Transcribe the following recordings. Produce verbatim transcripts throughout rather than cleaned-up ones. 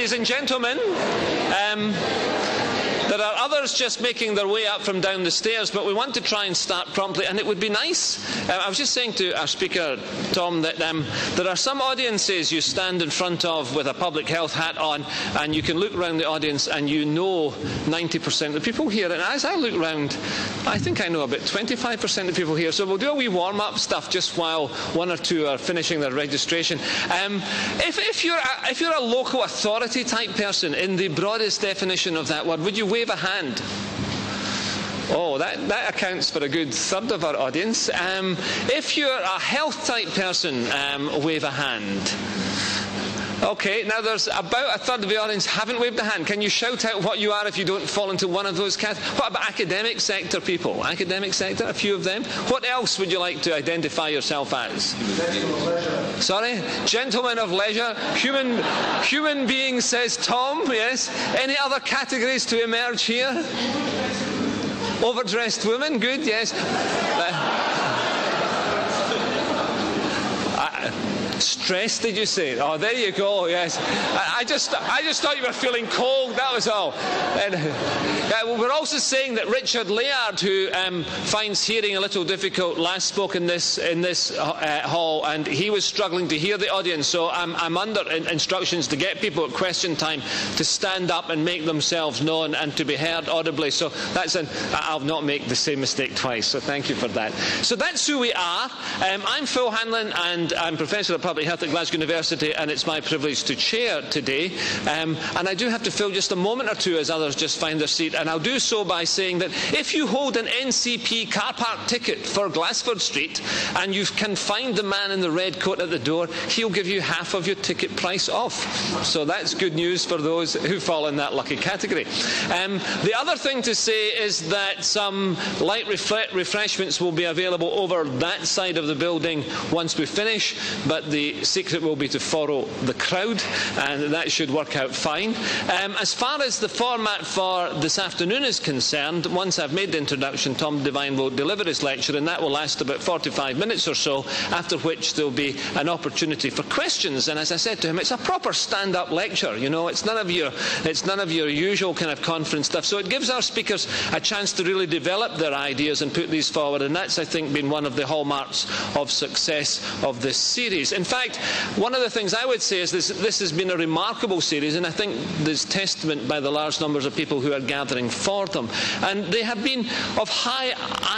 ladies and gentlemen, um, there are others just making their way up from down the stairs, but we want to try and start promptly, and it would be nice. Uh, I was just saying to our speaker, Tom, that um, there are some audiences you stand in front of with a public health hat on, and you can look around the audience and you know ninety percent of the people here. And as I look around, I think I know about twenty-five percent of people here. So we'll do a wee warm-up stuff just while one or two are finishing their registration. Um, if, if, you're a, if you're a local authority type person, in the broadest definition of that word, would you wave a hand? Oh, that, that accounts for a good third of our audience. Um, if you're a health type person, um, wave a hand. Okay, now there's about a third of the audience haven't waved a hand. Can you shout out what you are if you don't fall into one of those categories? What about academic sector people? Academic sector, a few of them. What else would you like to identify yourself as? Gentlemen of leisure. Sorry? Gentlemen of leisure. Human, human being, says Tom, yes. Any other categories to emerge here? Overdressed women, good, yes. Uh, Stress, did you say? Oh, there you go. Yes, I, I just, I just thought you were feeling cold. That was all. And, yeah, well, we're also saying that Richard Layard, who um, finds hearing a little difficult, last spoke in this in this uh, hall, and he was struggling to hear the audience. So I'm, I'm under in, instructions to get people at question time to stand up and make themselves known and to be heard audibly. So that's an. I'll not make the same mistake twice. So thank you for that. So that's who we are. Um, I'm Phil Hanlon, and I'm Professor of Public Health at Glasgow University, and it's my privilege to chair today. Um, and I do have to fill just a moment or two as others just find their seat, and I'll do so by saying that if you hold an N C P car park ticket for Glassford Street and you can find the man in the red coat at the door, he'll give you half of your ticket price off. So that's good news for those who fall in that lucky category. Um, the other thing to say is that some light refre- refreshments will be available over that side of the building once we finish, but the secret will be to follow the crowd, and that should work out fine. Um, as far as the format for this afternoon is concerned, once I've made the introduction, Tom Devine will deliver his lecture, and that will last about forty-five minutes or so, after which there will be an opportunity for questions. And as I said to him, it's a proper stand-up lecture. You know, it's none of your, it's none of your usual kind of conference stuff. So it gives our speakers a chance to really develop their ideas and put these forward, and that's, I think, been one of the hallmarks of success of this series. In fact, one of the things I would say is this, this has been a remarkable series, and I think there's testament by the large numbers of people who are gathering for them. And they have been of high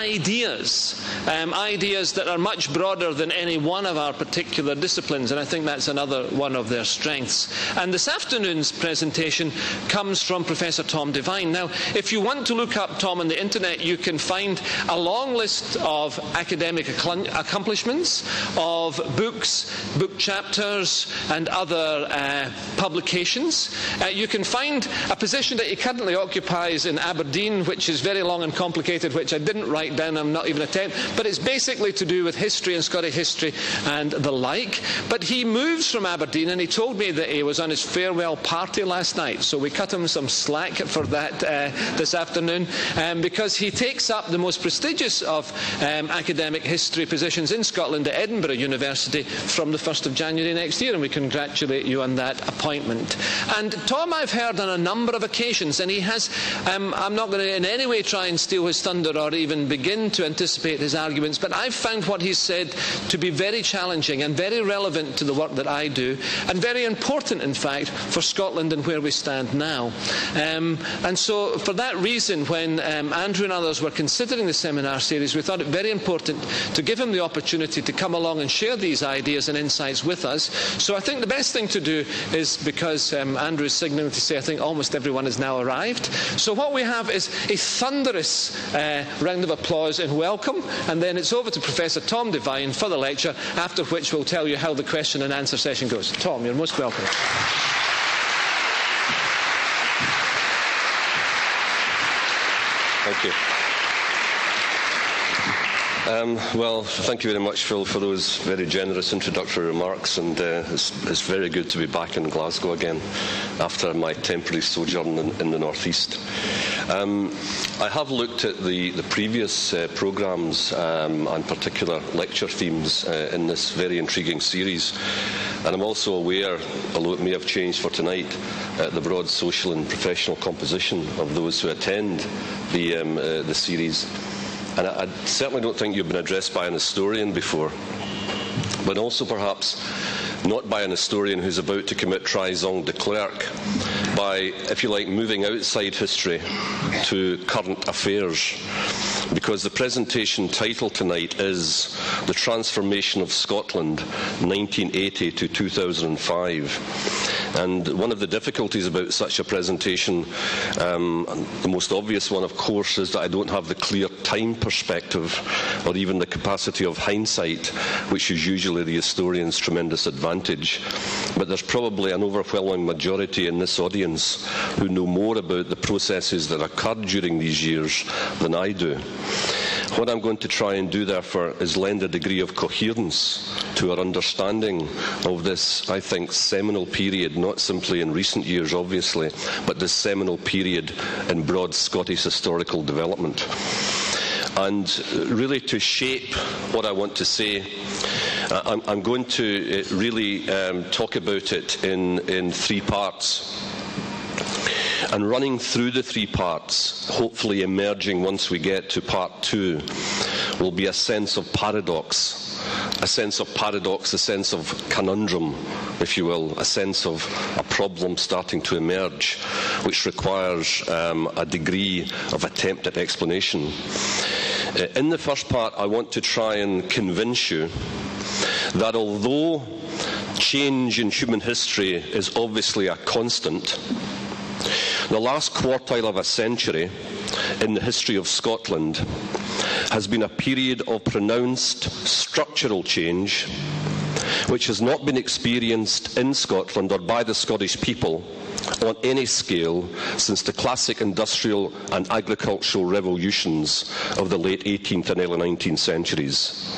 ideas, um, ideas that are much broader than any one of our particular disciplines, and I think that's another one of their strengths. And this afternoon's presentation comes from Professor Tom Devine. Now, if you want to look up Tom on the internet, you can find a long list of academic accomplishments, of books, book chapters, and other uh, publications. Uh, you can find a position that he currently occupies in Aberdeen, which is very long and complicated, which I didn't write down, I'm not even attempt, but it's basically to do with history and Scottish history and the like. But he moves from Aberdeen, and he told me that he was on his farewell party last night, so we cut him some slack for that uh, this afternoon, um, because he takes up the most prestigious of um, academic history positions in Scotland at Edinburgh University from the first of January next year, and we congratulate you on that appointment. And Tom, I've heard on a number of occasions, and he has, um, I'm not going to in any way try and steal his thunder or even begin to anticipate his arguments, but I've found what he's said to be very challenging and very relevant to the work that I do, and very important, in fact, for Scotland and where we stand now. Um, and so for that reason, when um, Andrew and others were considering the seminar series, we thought it very important to give him the opportunity to come along and share these ideas and insights with us. So I think the best thing to do is, because um, Andrew is signalling to say I think almost everyone has now arrived, so what we have is a thunderous uh, round of applause and welcome, and then it's over to Professor Tom Devine for the lecture, after which we'll tell you how the question and answer session goes. Tom, you're most welcome. Thank you. Um, well, thank you very much, Phil, for those very generous introductory remarks, and uh, it's, it's very good to be back in Glasgow again after my temporary sojourn in, in the North East. Um, I have looked at the, the previous uh, programmes um, and particular lecture themes uh, in this very intriguing series, and I'm also aware, although it may have changed for tonight, uh, the broad social and professional composition of those who attend the, um, uh, the series. And I, I certainly don't think you've been addressed by an historian before, but also perhaps not by an historian who's about to commit trahison de clerk, by, if you like, moving outside history to current affairs. Because the presentation title tonight is The Transformation of Scotland, nineteen eighty to two thousand five. And one of the difficulties about such a presentation, um, the most obvious one, of course, is that I don't have the clear time perspective or even the capacity of hindsight, which is usually the historian's tremendous advantage. But there's probably an overwhelming majority in this audience who know more about the processes that occurred during these years than I do. What I'm going to try and do, therefore, is lend a degree of coherence to our understanding of this, I think, seminal period, not simply in recent years, obviously, but this seminal period in broad Scottish historical development. And really, to shape what I want to say, uh, I'm, I'm going to uh, really um, talk about it in, in three parts. And running through the three parts, hopefully emerging once we get to part two, will be a sense of paradox, a sense of paradox, a sense of conundrum, if you will, a sense of a problem starting to emerge, which requires um, a degree of attempt at explanation. Uh, in the first part, I want to try and convince you that although change in human history is obviously a constant, the last quartile of a century in the history of Scotland has been a period of pronounced structural change which has not been experienced in Scotland or by the Scottish people on any scale since the classic industrial and agricultural revolutions of the late eighteenth and early nineteenth centuries.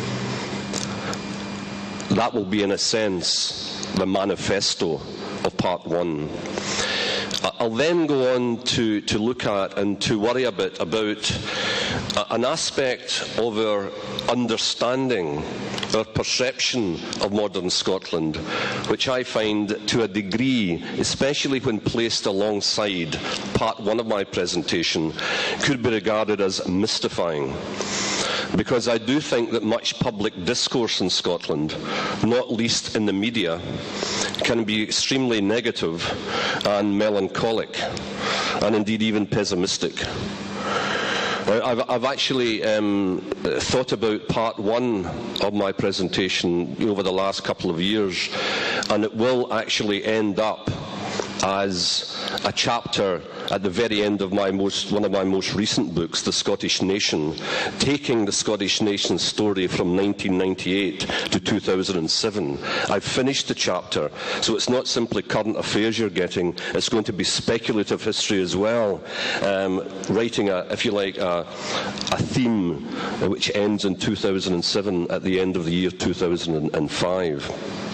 That will be, in a sense, the manifesto of part one. I'll then go on to, to look at and to worry a bit about an aspect of our understanding, our perception of modern Scotland, which I find to a degree, especially when placed alongside part one of my presentation, could be regarded as mystifying. Because I do think that much public discourse in Scotland, not least in the media, can be extremely negative and melancholic, and indeed even pessimistic. I've, I've actually um, thought about part one of my presentation over the last couple of years, and it will actually end up as a chapter at the very end of my most, one of my most recent books, The Scottish Nation, taking the Scottish nation story from nineteen ninety-eight to two thousand seven. I've finished the chapter, so it's not simply current affairs you're getting, it's going to be speculative history as well, um, writing, a, if you like, a, a theme which ends in two thousand seven at the end of the year two thousand five.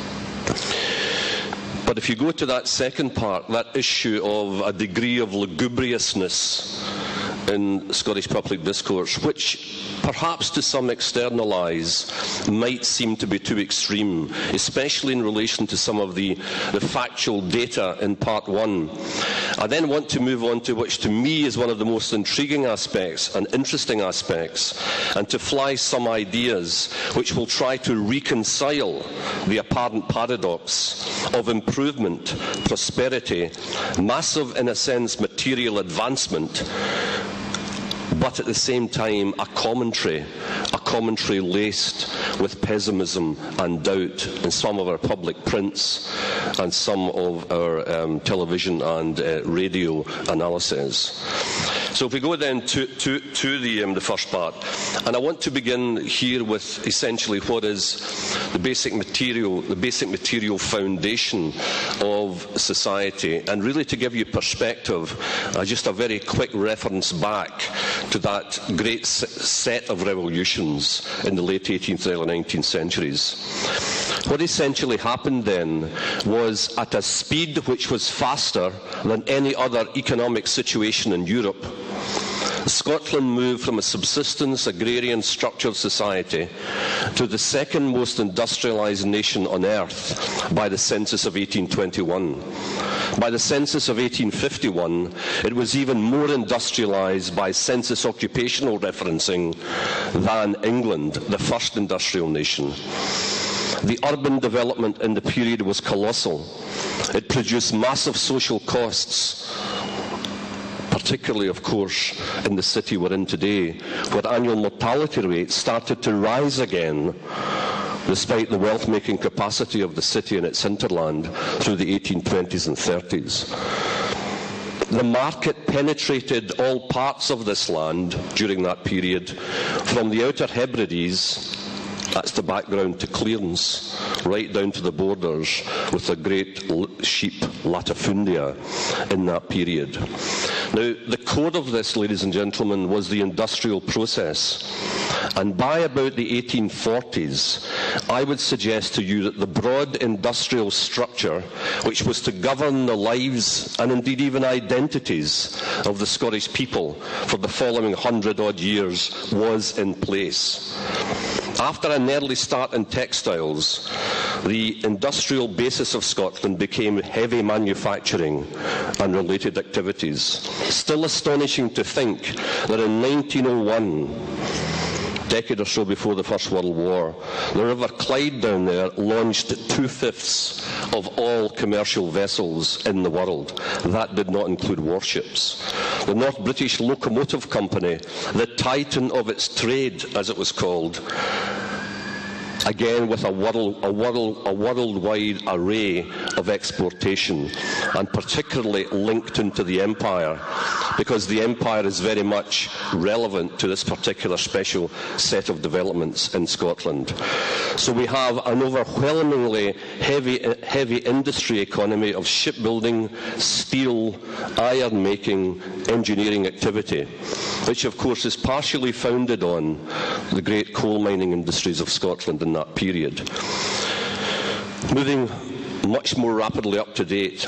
But if you go to that second part, that issue of a degree of lugubriousness in Scottish public discourse, which perhaps to some external eyes might seem to be too extreme, especially in relation to some of the, the factual data in part one. I then want to move on to which to me is one of the most intriguing aspects and interesting aspects, and to fly some ideas which will try to reconcile the apparent paradox of improvement, prosperity, massive, in a sense, material advancement, but at the same time a commentary, a commentary laced with pessimism and doubt in some of our public prints and some of our um, television and uh, radio analyses. So if we go then to, to, to the, um, the first part, and I want to begin here with essentially what is the basic material, the basic material foundation of society, and really to give you perspective, uh, just a very quick reference back to that great set of revolutions in the late eighteenth and early nineteenth centuries. What essentially happened then was, at a speed which was faster than any other economic situation in Europe, Scotland moved from a subsistence, agrarian, structured society to the second most industrialised nation on earth by the census of eighteen twenty-one. By the census of eighteen fifty-one, it was even more industrialised by census occupational referencing than England, the first industrial nation. The urban development in the period was colossal. It produced massive social costs, particularly, of course, in the city we're in today, where annual mortality rates started to rise again, despite the wealth-making capacity of the city and its hinterland through the eighteen twenties and thirties. The market penetrated all parts of this land during that period, from the Outer Hebrides, that's the background to clearance, right down to the borders, with the great sheep latifundia in that period. Now, the core of this, ladies and gentlemen, was the industrial process. And by about the eighteen forties, I would suggest to you that the broad industrial structure, which was to govern the lives and indeed even identities of the Scottish people for the following hundred-odd years, was in place. After an early start in textiles, the industrial basis of Scotland became heavy manufacturing and related activities. Still astonishing to think that in nineteen oh one, a decade or so before the First World War, the River Clyde down there launched two-fifths of all commercial vessels in the world. That did not include warships. The North British Locomotive Company, the titan of its trade, as it was called, again with a, world, a, world, a worldwide array of exportation, and particularly linked into the Empire, because the Empire is very much relevant to this particular special set of developments in Scotland. So we have an overwhelmingly heavy, heavy industry economy of shipbuilding, steel, iron making, engineering activity, which of course is partially founded on the great coal mining industries of Scotland in that period. Moving much more rapidly up to date,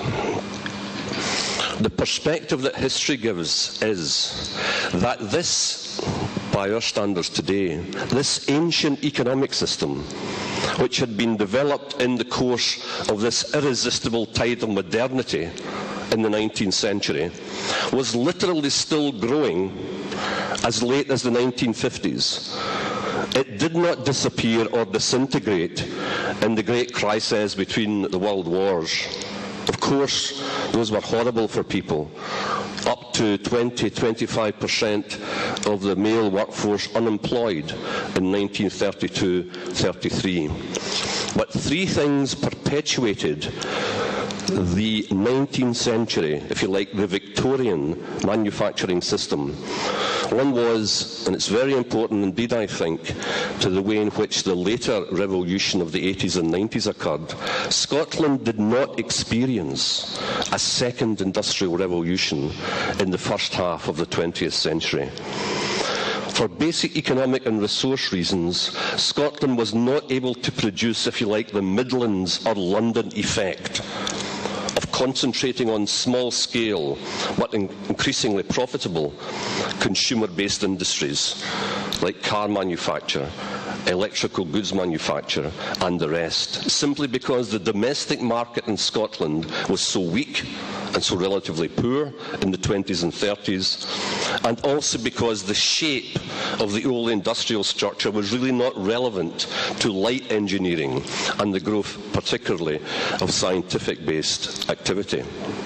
the perspective that history gives is that this, by our standards today, this ancient economic system, which had been developed in the course of this irresistible tide of modernity in the nineteenth century, was literally still growing as late as the nineteen fifties. It did not disappear or disintegrate in the great crises between the world wars. Of course, those were horrible for people. Up to twenty to twenty-five percent of the male workforce unemployed in nineteen thirty-two thirty-three. But three things perpetuated the nineteenth century, if you like, the Victorian manufacturing system. One was, and it's very important indeed, I think, to the way in which the later revolution of the eighties and nineties occurred. Scotland did not experience a second industrial revolution in the first half of the twentieth century. For basic economic and resource reasons, Scotland was not able to produce, if you like, the Midlands or London effect of concentrating on small-scale but increasingly profitable consumer-based industries like car manufacture, electrical goods manufacture and the rest, simply because the domestic market in Scotland was so weak and so relatively poor in the twenties and thirties, and also because the shape of the old industrial structure was really not relevant to light engineering and the growth particularly of scientific-based activity.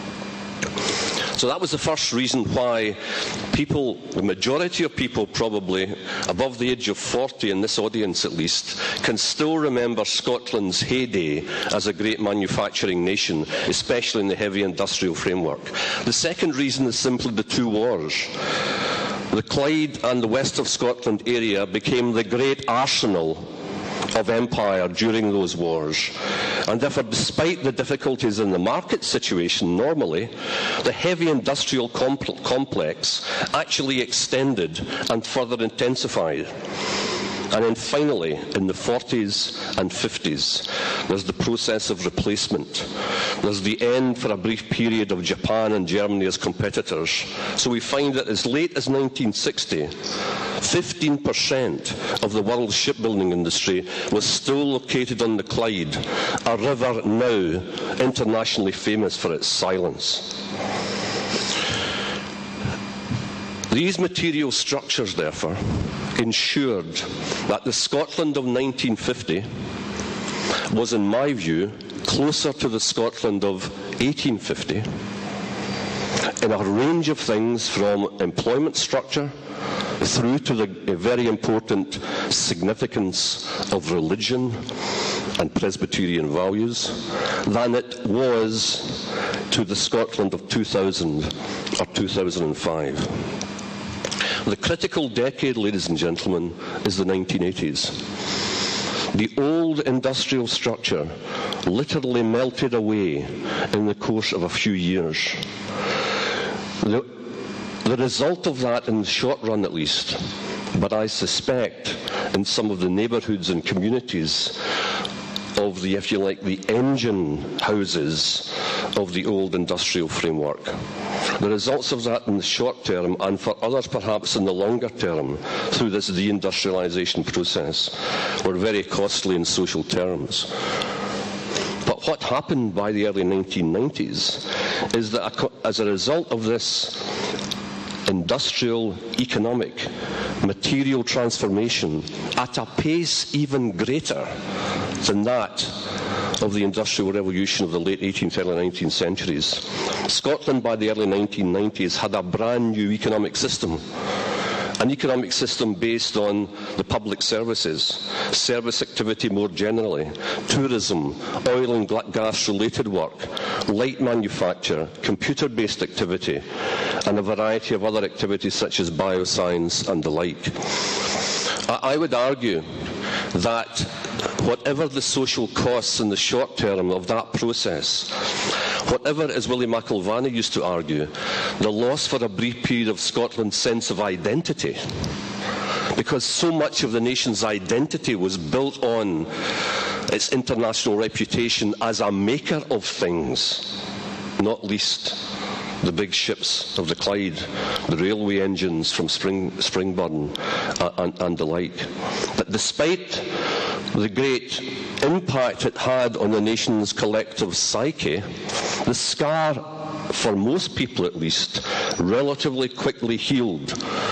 So that was the first reason why people, the majority of people probably above the age of forty in this audience at least, can still remember Scotland's heyday as a great manufacturing nation, especially in the heavy industrial framework. The second reason is simply the two wars. The Clyde and the west of Scotland area became the great arsenal of empire during those wars, and therefore, despite the difficulties in the market situation normally, the heavy industrial compl- complex actually extended and further intensified. And then finally, in the forties and fifties, there's the process of replacement. There's the end for a brief period of Japan and Germany as competitors. So we find that as late as nineteen sixty, fifteen percent of the world's shipbuilding industry was still located on the Clyde, a river now internationally famous for its silence. These material structures, therefore, ensured that the Scotland of nineteen fifty was, in my view, closer to the Scotland of eighteen fifty in a range of things, from employment structure through to the very important significance of religion and Presbyterian values, than it was to the Scotland of two thousand or two thousand five. The critical decade, ladies and gentlemen, is the nineteen eighties. The old industrial structure literally melted away in the course of a few years. The, the result of that, in the short run at least, but I suspect in some of the neighbourhoods and communities of the, if you like, the engine houses of the old industrial framework, the results of that in the short term, and for others perhaps in the longer term, through this deindustrialisation process, were very costly in social terms. But what happened by the early nineteen nineties is that as a result of this industrial, economic, material transformation at a pace even greater than that of the Industrial Revolution of the late eighteenth, early nineteenth centuries, Scotland by the early nineteen nineties had a brand new economic system. An economic system based on the public services, service activity more generally, tourism, oil and gas-related work, light manufacture, computer-based activity, and a variety of other activities such as bioscience and the like. I would argue that whatever the social costs in the short term of that process, whatever, as Willie McIlvanney used to argue, the loss for a brief period of Scotland's sense of identity, because so much of the nation's identity was built on its international reputation as a maker of things, not least the big ships of the Clyde, the railway engines from Spring, Springburn uh, and, and the like. But despite the great impact it had on the nation's collective psyche, the scar, for most people at least, relatively quickly healed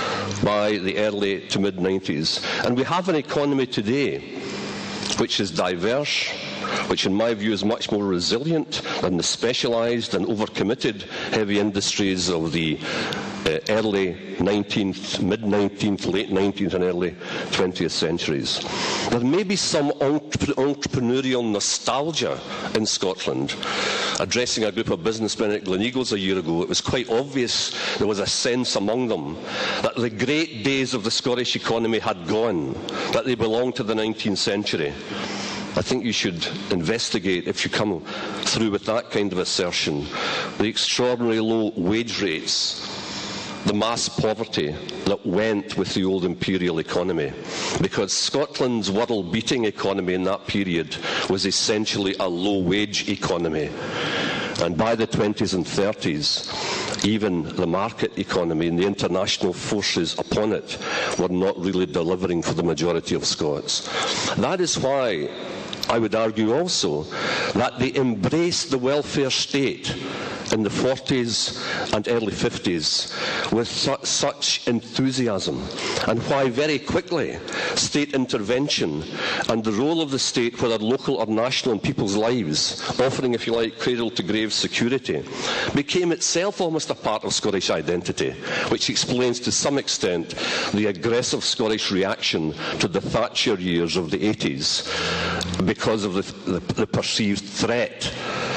by the early to mid-nineties. And we have an economy today which is diverse, which in my view is much more resilient than the specialised and overcommitted heavy industries of the uh, early nineteenth, mid-nineteenth, late nineteenth and early twentieth centuries. There may be some entrepreneurial nostalgia in Scotland. Addressing a group of businessmen at Gleneagles a year ago, it was quite obvious there was a sense among them that the great days of the Scottish economy had gone, that they belonged to the nineteenth century. I think you should investigate, if you come through with that kind of assertion, the extraordinarily low wage rates, the mass poverty that went with the old imperial economy, because Scotland's world-beating economy in that period was essentially a low-wage economy. And by the twenties and thirties, even the market economy and the international forces upon it were not really delivering for the majority of Scots. That is why I would argue also that they embraced the welfare state in the forties and early fifties with su- such enthusiasm, and why very quickly state intervention and the role of the state, whether local or national, in people's lives, offering, if you like, cradle-to-grave security, became itself almost a part of Scottish identity, which explains to some extent the aggressive Scottish reaction to the Thatcher years of the eighties, because of the, the, the perceived threat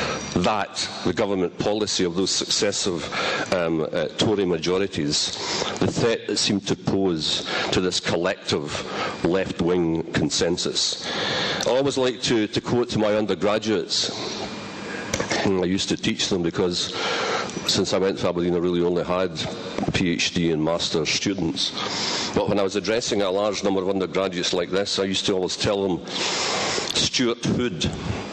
that the government policy of those successive um, uh, Tory majorities, the threat that seemed to pose to this collective left-wing consensus. I always like to, to quote to my undergraduates. I used to teach them because since I went to Aberdeen, I really only had PhD and master's students. But when I was addressing a large number of undergraduates like this, I used to always tell them, Stuart Hood,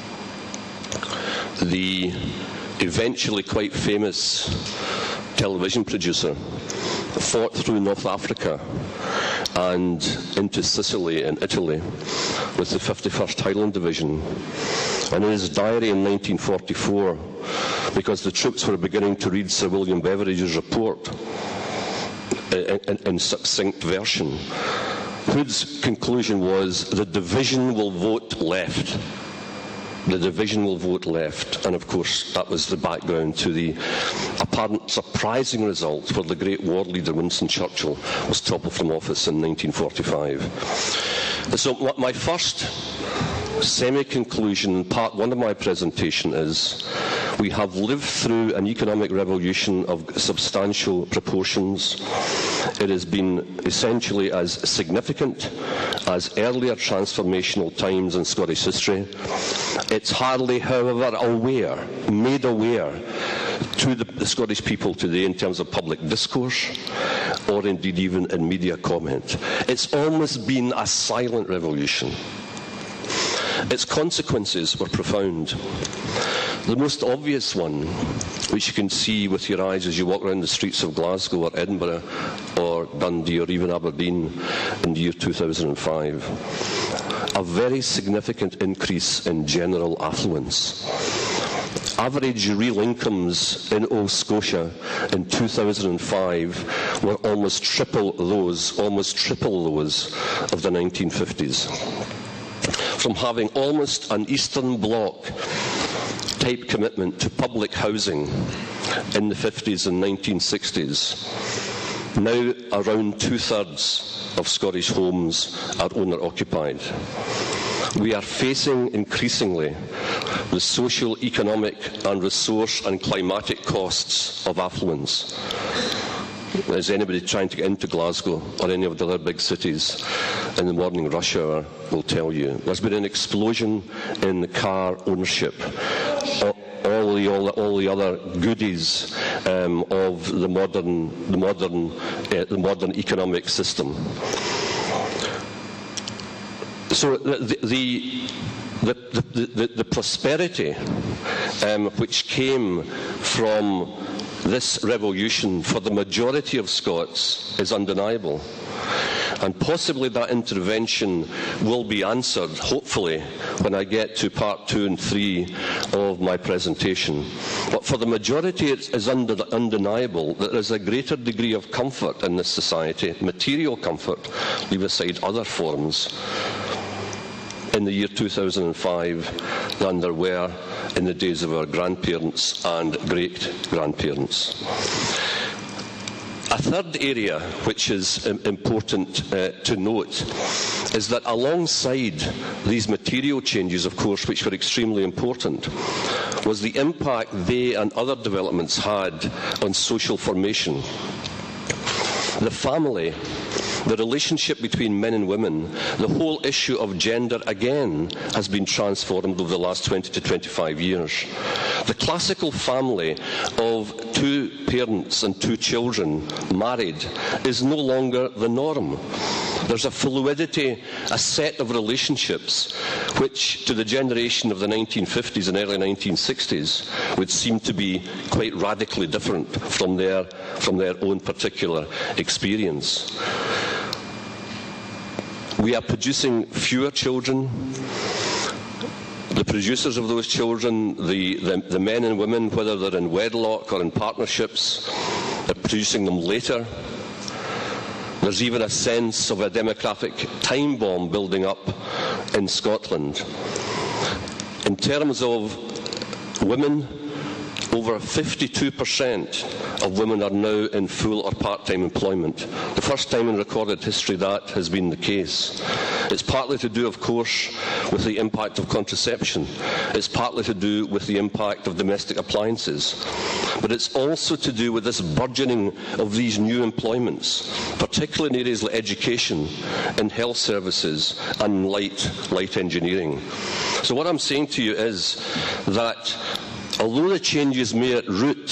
the eventually quite famous television producer, fought through North Africa and into Sicily and Italy with the fifty-first Highland Division. And in his diary in nineteen forty-four, because the troops were beginning to read Sir William Beveridge's report in, in, in succinct version, Hood's conclusion was, the division will vote left. The division will vote left. And of course, that was the background to the apparent surprising result where the great war leader Winston Churchill was toppled from office in nineteen forty-five. So my first semi-conclusion, part one of my presentation, is we have lived through an economic revolution of substantial proportions. It has been essentially as significant as earlier transformational times in Scottish history. It's hardly, however, aware, made aware to the, the Scottish people today in terms of public discourse, or indeed even in media comment. It's almost been a silent revolution. Its consequences were profound. The most obvious one, which you can see with your eyes as you walk around the streets of Glasgow or Edinburgh or Dundee or even Aberdeen in the year two thousand five, a very significant increase in general affluence. Average real incomes in Old Scotia in two thousand five were almost triple those, almost triple those of the nineteen fifties. From having almost an Eastern Bloc type commitment to public housing in the fifties and nineteen sixties, now around two-thirds of Scottish homes are owner-occupied. We are facing increasingly the social, economic and resource and climatic costs of affluence. As anybody trying to get into Glasgow or any of the other big cities in the morning rush hour will tell you, there's been an explosion in car ownership. All the, all, all the other goodies um, of the modern, the modern, uh, the modern economic system. So the the the, the, the, the prosperity um, which came from this revolution for the majority of Scots is undeniable. And possibly that intervention will be answered, hopefully, when I get to part two and three of my presentation. But for the majority, it is undeniable that there is a greater degree of comfort in this society, material comfort, leave aside other forms, in the year two thousand five than there were in the days of our grandparents and great-grandparents. A third area which is important uh, to note is that alongside these material changes, of course, which were extremely important, was the impact they and other developments had on social formation. The family, the relationship between men and women, the whole issue of gender again has been transformed over the last twenty to twenty-five years. The classical family of two parents and two children married is no longer the norm. There's a fluidity, a set of relationships which to the generation of the nineteen fifties and early nineteen sixties would seem to be quite radically different from their, from their own particular experience. We are producing fewer children. The producers of those children, the, the, the men and women, whether they're in wedlock or in partnerships, are producing them later. There's even a sense of a demographic time bomb building up in Scotland. In terms of women, over fifty-two percent of women are now in full or part-time employment. The first time in recorded history that has been the case. It's partly to do, of course, with the impact of contraception. It's partly to do with the impact of domestic appliances. But it's also to do with this burgeoning of these new employments, particularly in areas like education and health services and light, light engineering. So what I'm saying to you is that although the changes may at root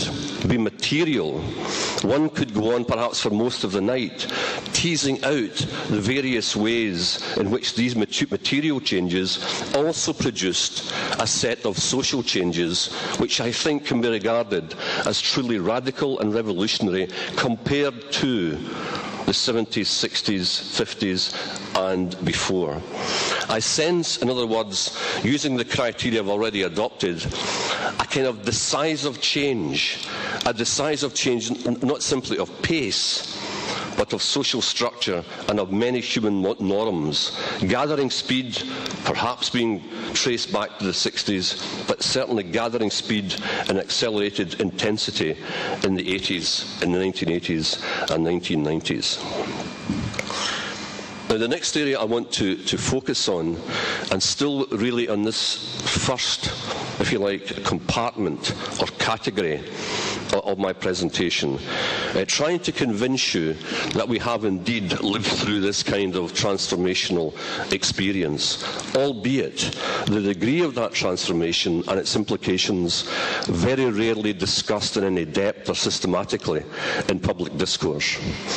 be material, one could go on perhaps for most of the night, teasing out the various ways in which these material changes also produced a set of social changes which I think can be regarded as truly radical and revolutionary compared to the seventies, sixties, fifties and before. I sense, in other words, using the criteria I've already adopted, a kind of decisive change, a decisive change not simply of pace, but of social structure and of many human norms, gathering speed, perhaps being traced back to the sixties, but certainly gathering speed and accelerated intensity in the eighties, in the nineteen eighties and nineteen nineties. Now, the next area I want to, to focus on, and still really on this first, if you like, compartment or category of my presentation, uh, trying to convince you that we have indeed lived through this kind of transformational experience, albeit the degree of that transformation and its implications very rarely discussed in any depth or systematically in public discourse.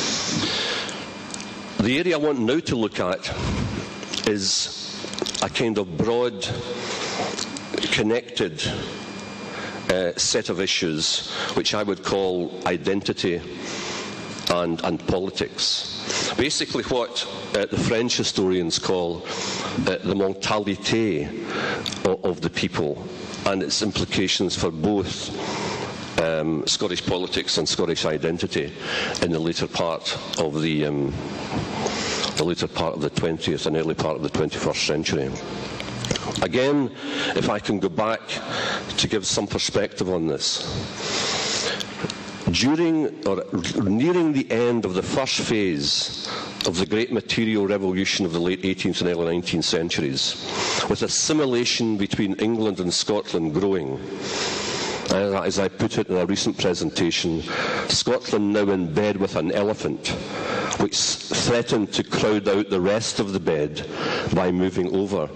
The area I want now to look at is a kind of broad, connected uh, set of issues which I would call identity and, and politics. Basically what uh, the French historians call uh, the mentalité of, of the people and its implications for both um, Scottish politics and Scottish identity in the later part of the um, the later part of the twentieth and early part of the twenty-first century. Again, if I can go back to give some perspective on this. During or nearing the end of the first phase of the great material revolution of the late eighteenth and early nineteenth centuries, with assimilation between England and Scotland growing, as I put it in a recent presentation, Scotland now in bed with an elephant, which threatened to crowd out the rest of the bed by moving over.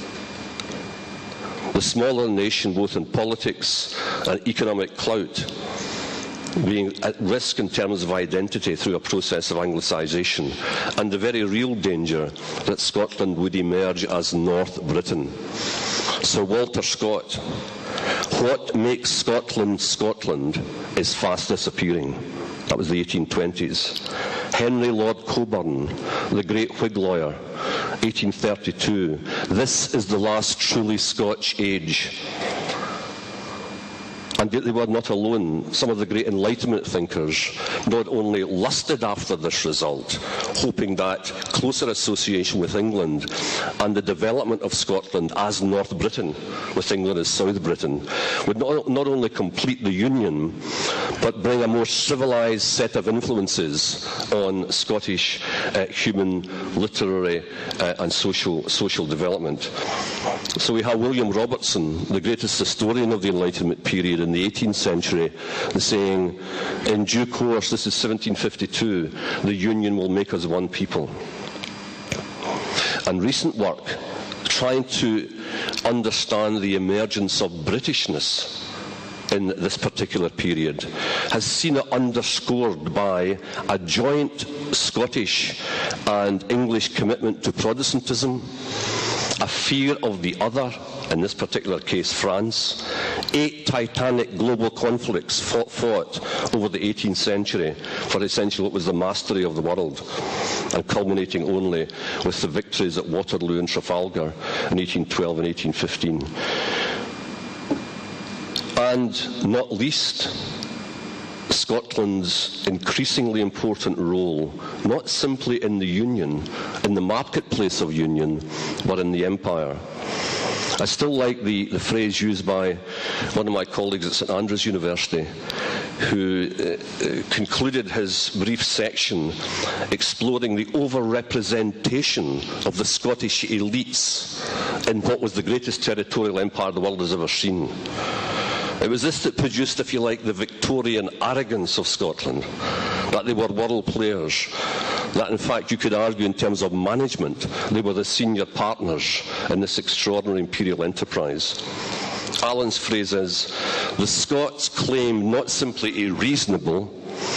The smaller nation, both in politics and economic clout, being at risk in terms of identity through a process of Anglicisation, and the very real danger that Scotland would emerge as North Britain. Sir Walter Scott, what makes Scotland Scotland is fast disappearing. That was the eighteen twenties. Henry Lord Coburn, the great Whig lawyer, eighteen thirty-two. This is the last truly Scotch age. And yet they were not alone. Some of the great Enlightenment thinkers not only lusted after this result, hoping that closer association with England and the development of Scotland as North Britain, with England as South Britain, would not, not only complete the union, but bring a more civilised set of influences on Scottish uh, human, literary uh, and social, social development. So we have William Robertson, the greatest historian of the Enlightenment period in the eighteenth century, saying, in due course, this is seventeen fifty-two, the union will make us one people. And recent work trying to understand the emergence of Britishness in this particular period has seen it underscored by a joint Scottish and English commitment to Protestantism, a fear of the other, in this particular case France, eight titanic global conflicts fought, fought over the eighteenth century for essentially what was the mastery of the world, and culminating only with the victories at Waterloo and Trafalgar in eighteen twelve and eighteen fifteen. And not least, Scotland's increasingly important role, not simply in the Union, in the marketplace of Union, but in the Empire. I still like the, the phrase used by one of my colleagues at St Andrews University, who uh, uh, concluded his brief section exploring the over-representation of the Scottish elites in what was the greatest territorial empire the world has ever seen. It was this that produced, if you like, the Victorian arrogance of Scotland, that they were world players, that in fact you could argue in terms of management they were the senior partners in this extraordinary imperial enterprise. Alan's phrase is, the Scots claim not simply a reasonable,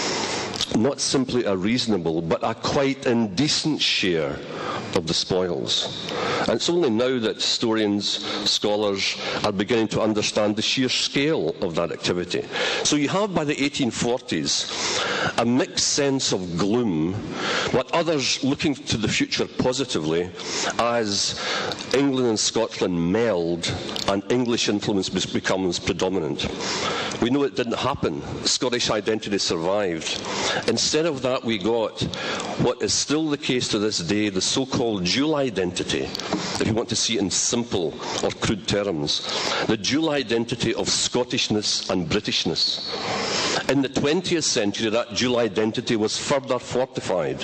not simply a reasonable, but a quite indecent share of the spoils. And it's only now that historians, scholars are beginning to understand the sheer scale of that activity. So you have, by the eighteen forties, a mixed sense of gloom, but others looking to the future positively as England and Scotland meld and English influence becomes predominant. We know it didn't happen. Scottish identity survived. Instead of that, we got what is still the case to this day, the so-called dual identity, if you want to see it in simple or crude terms, the dual identity of Scottishness and Britishness. In the twentieth century, that dual identity was further fortified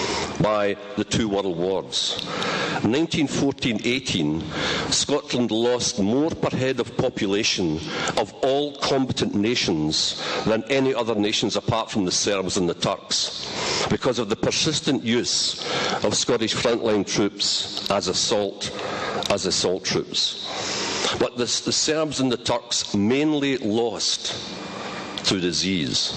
by the two world wars. nineteen fourteen eighteen, Scotland lost more per head of population of all combatant nations than any other nations apart from the Serbs and the Turks, because of the persistent use of Scottish frontline troops as assault, as assault troops. But this, the Serbs and the Turks mainly lost through disease.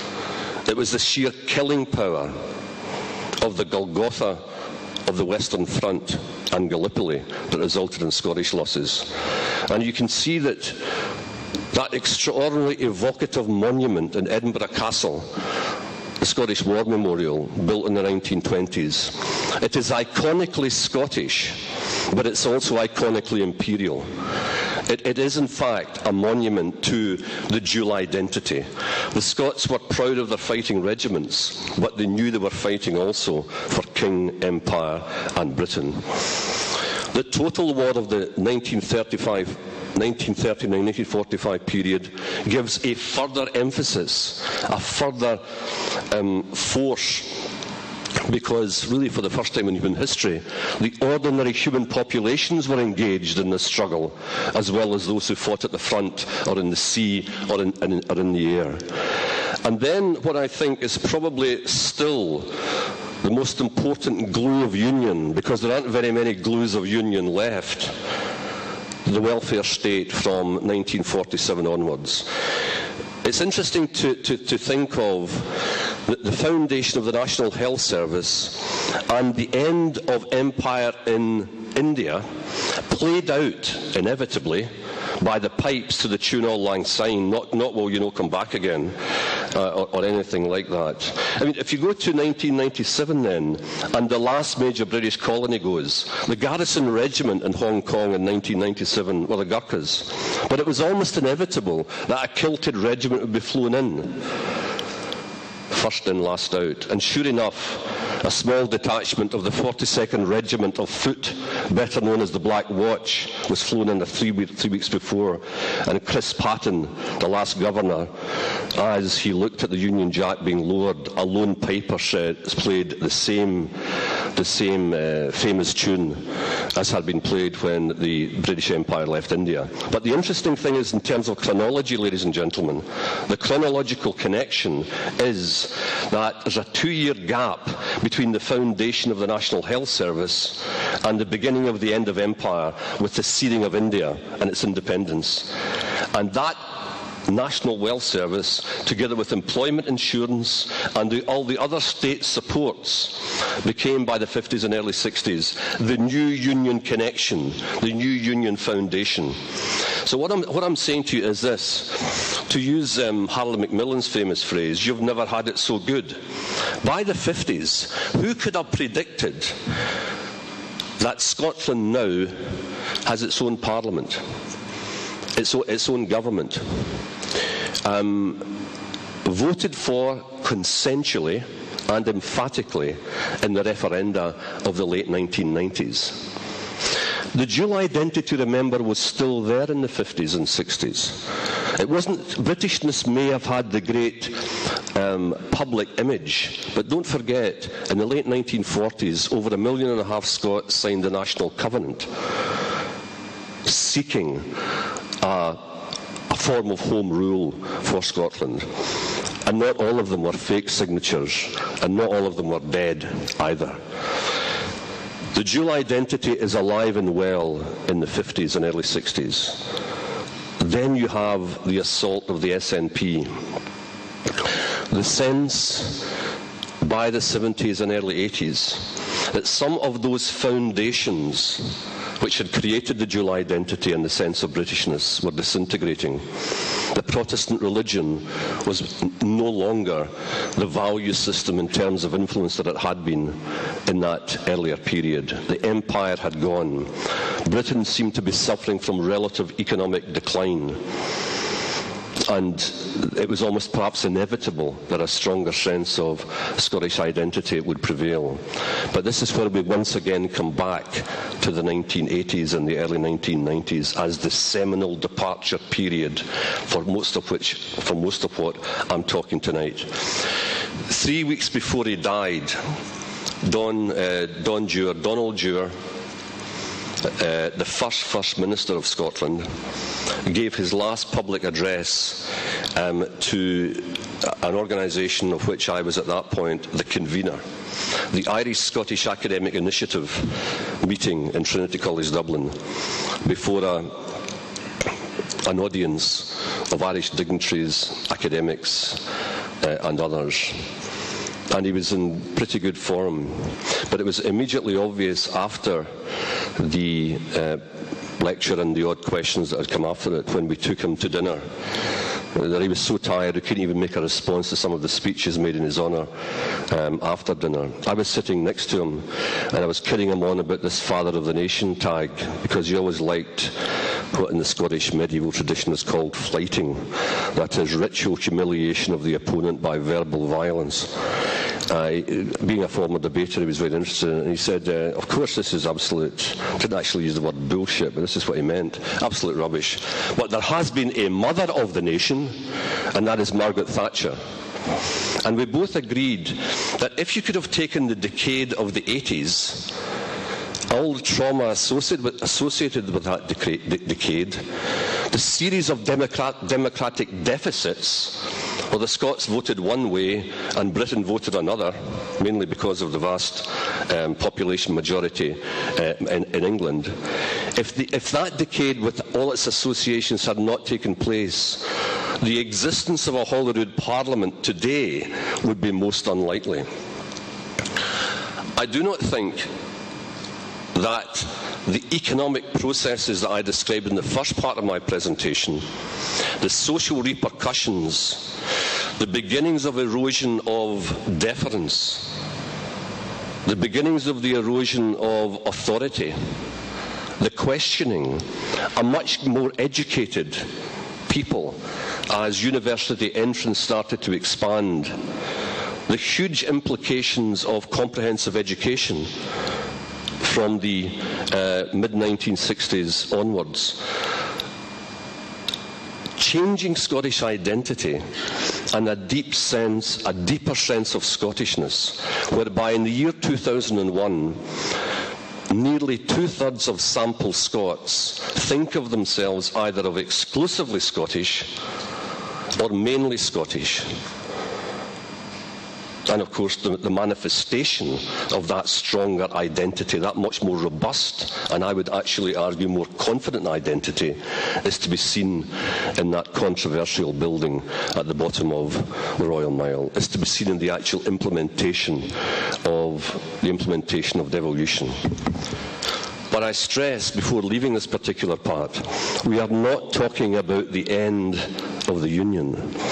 It was the sheer killing power of the Golgotha of the Western Front and Gallipoli that resulted in Scottish losses. And you can see that that extraordinarily evocative monument in Edinburgh Castle, the Scottish War Memorial, built in the nineteen twenties, it is iconically Scottish, but it's also iconically imperial. It, it is, in fact, a monument to the dual identity. The Scots were proud of their fighting regiments, but they knew they were fighting also for King, Empire, and Britain. The total war of the nineteen thirty-five nineteen thirty-nine nineteen forty-five period gives a further emphasis, a further um, force, because really for the first time in human history, the ordinary human populations were engaged in this struggle, as well as those who fought at the front or in the sea or in, in, or in the air. And then what I think is probably still the most important glue of union, because there aren't very many glues of union left, the welfare state from nineteen forty-seven onwards. It's interesting to, to, to think of the, the foundation of the National Health Service and the end of empire in India played out inevitably by the pipes to the tune Auld Lang Syne, not, not will you know come back again, uh, or, or anything like that. I mean, if you go to nineteen ninety-seven then, and the last major British colony goes, the Garrison Regiment in Hong Kong in nineteen ninety-seven were the Gurkhas. But it was almost inevitable that a kilted regiment would be flown in. First in, last out. And sure enough, a small detachment of the forty-second Regiment of Foot, better known as the Black Watch, was flown in three, week, three weeks before. And Chris Patten, the last governor, as he looked at the Union Jack being lowered, a lone piper said, played the same, the same uh, famous tune as had been played when the British Empire left India. But the interesting thing is, in terms of chronology, ladies and gentlemen, the chronological connection is that there's a two-year gap between the foundation of the National Health Service and the beginning of the end of empire with the ceding of India and its independence. And that National Wealth Service, together with employment insurance and the, all the other state supports, became by the fifties and early sixties the new union connection, the new union foundation. So what I'm, what I'm saying to you is this, to use um, Harold Macmillan's famous phrase, you've never had it so good. By the fifties, who could have predicted that Scotland now has its own parliament, its own, its own government, um, voted for consensually and emphatically in the referenda of the late nineteen nineties. The dual identity, remember, was still there in the fifties and sixties. It wasn't, Britishness may have had the great um, public image, but don't forget, in the late nineteen forties, over a million and a half Scots signed the National Covenant, seeking a, a form of home rule for Scotland. And not all of them were fake signatures, and not all of them were dead either. The dual identity is alive and well in the fifties and early sixties. Then you have the assault of the S N P. The sense by the seventies and early eighties that some of those foundations which had created the dual identity and the sense of Britishness were disintegrating. The Protestant religion was no longer the value system in terms of influence that it had been in that earlier period. The empire had gone. Britain seemed to be suffering from relative economic decline. And it was almost perhaps inevitable that a stronger sense of Scottish identity would prevail. But this is where we once again come back to the nineteen eighties and the early nineteen nineties as the seminal departure period for most of which, for most of what I'm talking tonight. Three weeks before he died, Don, uh, Don Dewar, Donald Dewar, Uh, the first First Minister of Scotland, gave his last public address um, to an organisation of which I was at that point the convener, the Irish-Scottish Academic Initiative meeting in Trinity College Dublin, before a, an audience of Irish dignitaries, academics uh, and others. And he was in pretty good form. But it was immediately obvious after the uh, lecture and the odd questions that had come after it, when we took him to dinner, that he was so tired he couldn't even make a response to some of the speeches made in his honour um, after dinner. I was sitting next to him and I was kidding him on about this Father of the Nation tag, because he always liked what in the Scottish medieval tradition is called flighting, that is, ritual humiliation of the opponent by verbal violence. Uh, being a former debater, he was very interested in it, and he said, uh, of course this is absolute, didn't actually use the word bullshit, but this is what he meant, absolute rubbish. But there has been a mother of the nation, and that is Margaret Thatcher. And we both agreed that if you could have taken the decade of the eighties, all the trauma associated with, associated with that decade, the series of democrat, democratic deficits, well, the Scots voted one way and Britain voted another, mainly because of the vast um, population majority uh, in, in England. If, the, if that decade with all its associations had not taken place, the existence of a Holyrood Parliament today would be most unlikely. I do not think that the economic processes that I described in the first part of my presentation, the social repercussions, the beginnings of erosion of deference, the beginnings of the erosion of authority, the questioning, a much more educated people as university entrance started to expand, the huge implications of comprehensive education from the uh, mid nineteen sixties onwards, changing Scottish identity and a deep sense, a deeper sense of Scottishness, whereby in the year two thousand one, nearly two-thirds of sample Scots think of themselves either of exclusively Scottish or mainly Scottish. And of course the, the manifestation of that stronger identity, that much more robust, and I would actually argue more confident identity, is to be seen in that controversial building at the bottom of the Royal Mile. It's to be seen in the actual implementation of the implementation of devolution. But I stress, before leaving this particular part, we are not talking about the end of the Union.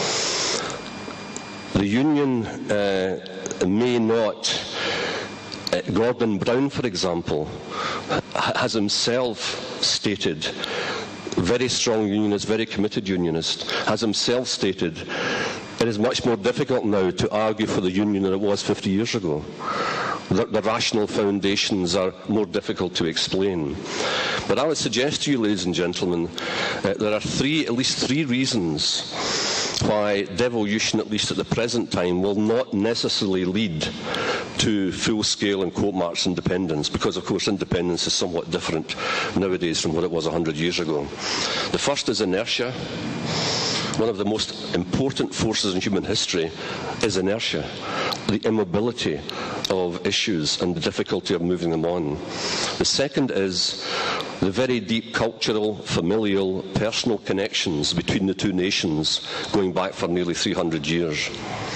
The Union uh, may not, uh, Gordon Brown, for example, has himself stated, very strong unionist, very committed unionist, has himself stated, it is much more difficult now to argue for the Union than it was fifty years ago. The, the rational foundations are more difficult to explain. But I would suggest to you, ladies and gentlemen, uh, there are three, at least three reasons why devolution, at least at the present time, will not necessarily lead to full-scale and quote marks independence, because of course independence is somewhat different nowadays from what it was one hundred years ago. The first is inertia. One of the most important forces in human history is inertia, the immobility of issues and the difficulty of moving them on. The second is the very deep cultural, familial, personal connections between the two nations going back for nearly three hundred years.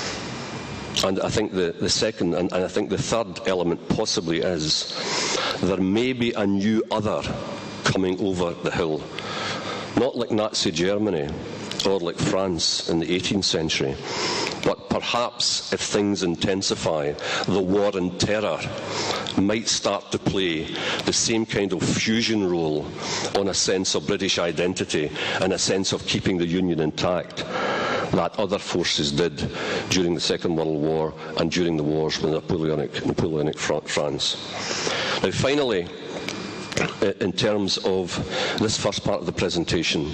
And I think the, the second, and, and I think the third element possibly is there may be a new other coming over the hill. Not like Nazi Germany or like France in the eighteenth century, but perhaps if things intensify, the war on terror might start to play the same kind of fusion role on a sense of British identity and a sense of keeping the Union intact that other forces did during the Second World War and during the wars with Napoleonic, Napoleonic France. Now, finally, in terms of this first part of the presentation,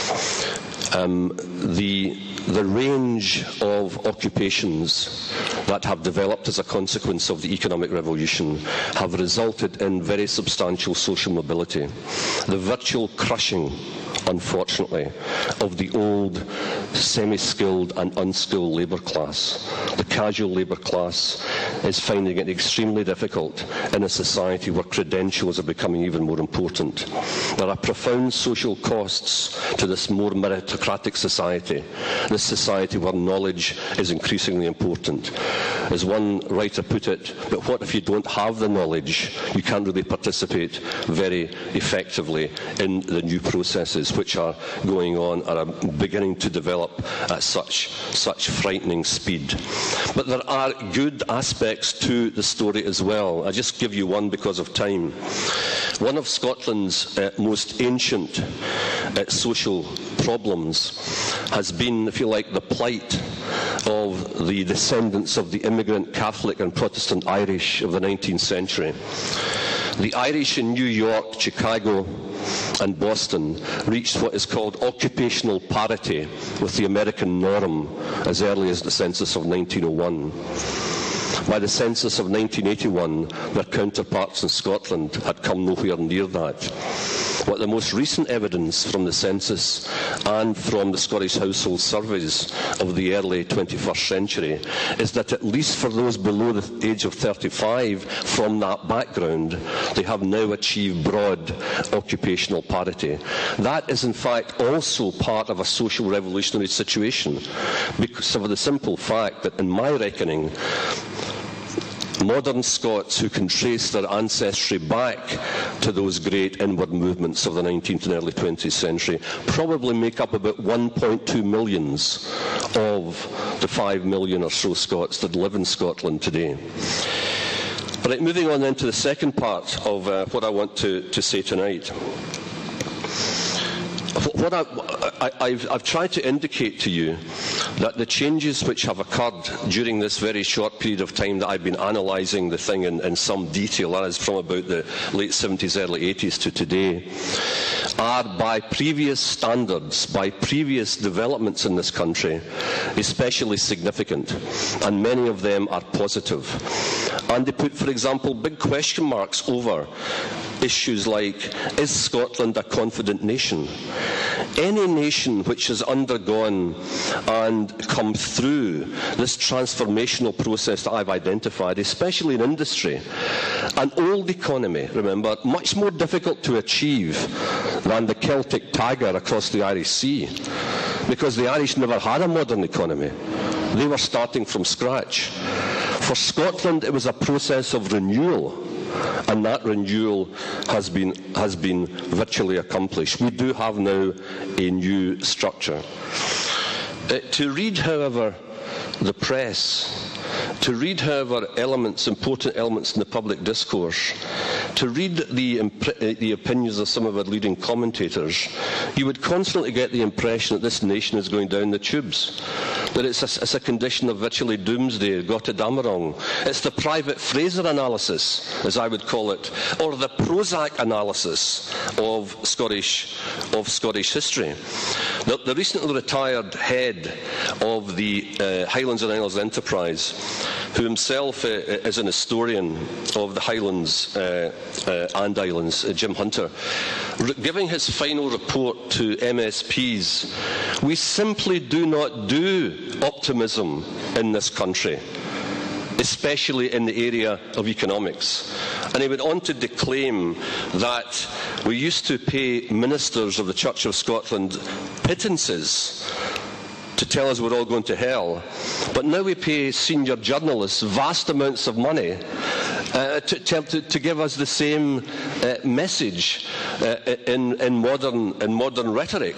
um, the, the range of occupations that have developed as a consequence of the economic revolution have resulted in very substantial social mobility. The virtual crushing, unfortunately, of the old semi-skilled and unskilled labour class. The casual labour class is finding it extremely difficult in a society where credentials are becoming even more important. There are profound social costs to this more meritocratic society, this society where knowledge is increasingly important. As one writer put it, but what if you don't have the knowledge? You can't really participate very effectively in the new processes which are going on and are beginning to develop at such, such frightening speed. But there are good aspects to the story as well. I'll just give you one because of time. One of Scotland's uh, most ancient uh, social problems has been, if you like, the plight of the descendants of the immigrant Catholic and Protestant Irish of the nineteenth century. The Irish in New York, Chicago, and Boston reached what is called occupational parity with the American norm as early as the census of nineteen oh one. By the census of nineteen eighty-one, their counterparts in Scotland had come nowhere near that. But the most recent evidence from the census and from the Scottish household surveys of the early twenty-first century is that at least for those below the age of thirty-five from that background, they have now achieved broad occupational parity. That is in fact also part of a social revolutionary situation because of the simple fact that in my reckoning, modern Scots who can trace their ancestry back to those great inward movements of the nineteenth and early twentieth century probably make up about one point two millions of the five million or so Scots that live in Scotland today. Right, moving on then to the second part of uh, what I want to, to say tonight. What I, I, I've, I've tried to indicate to you that the changes which have occurred during this very short period of time that I've been analysing the thing in, in some detail, that is from about the late seventies, early eighties to today, are by previous standards, by previous developments in this country, especially significant, and many of them are positive. And they put, for example, big question marks over issues like, is Scotland a confident nation? Any nation which has undergone and come through this transformational process that I've identified, especially in industry, an old economy, remember, much more difficult to achieve than the Celtic tiger across the Irish Sea, because the Irish never had a modern economy. They were starting from scratch. For Scotland, it was a process of renewal, and that renewal has been, has been virtually accomplished. We do have now a new structure. Uh, to read, however, the press, to read, however, elements, important elements in the public discourse, to read the, imp- the opinions of some of our leading commentators, you would constantly get the impression that this nation is going down the tubes, that it's a, it's a condition of virtually doomsday, Gotterdammerung. It's the Private Fraser analysis, as I would call it, or the Prozac analysis of Scottish, of Scottish history. The, the recently retired head of the uh, Highlands and Isles Enterprise, who himself uh, is an historian of the Highlands uh, uh, and Islands, uh, Jim Hunter, re- giving his final report to M S Ps, we simply do not do optimism in this country, especially in the area of economics. And he went on to declaim that we used to pay ministers of the Church of Scotland pittances to tell us we're all going to hell, but now we pay senior journalists vast amounts of money uh, to, to, to give us the same uh, message uh, in, in, modern, in modern rhetoric.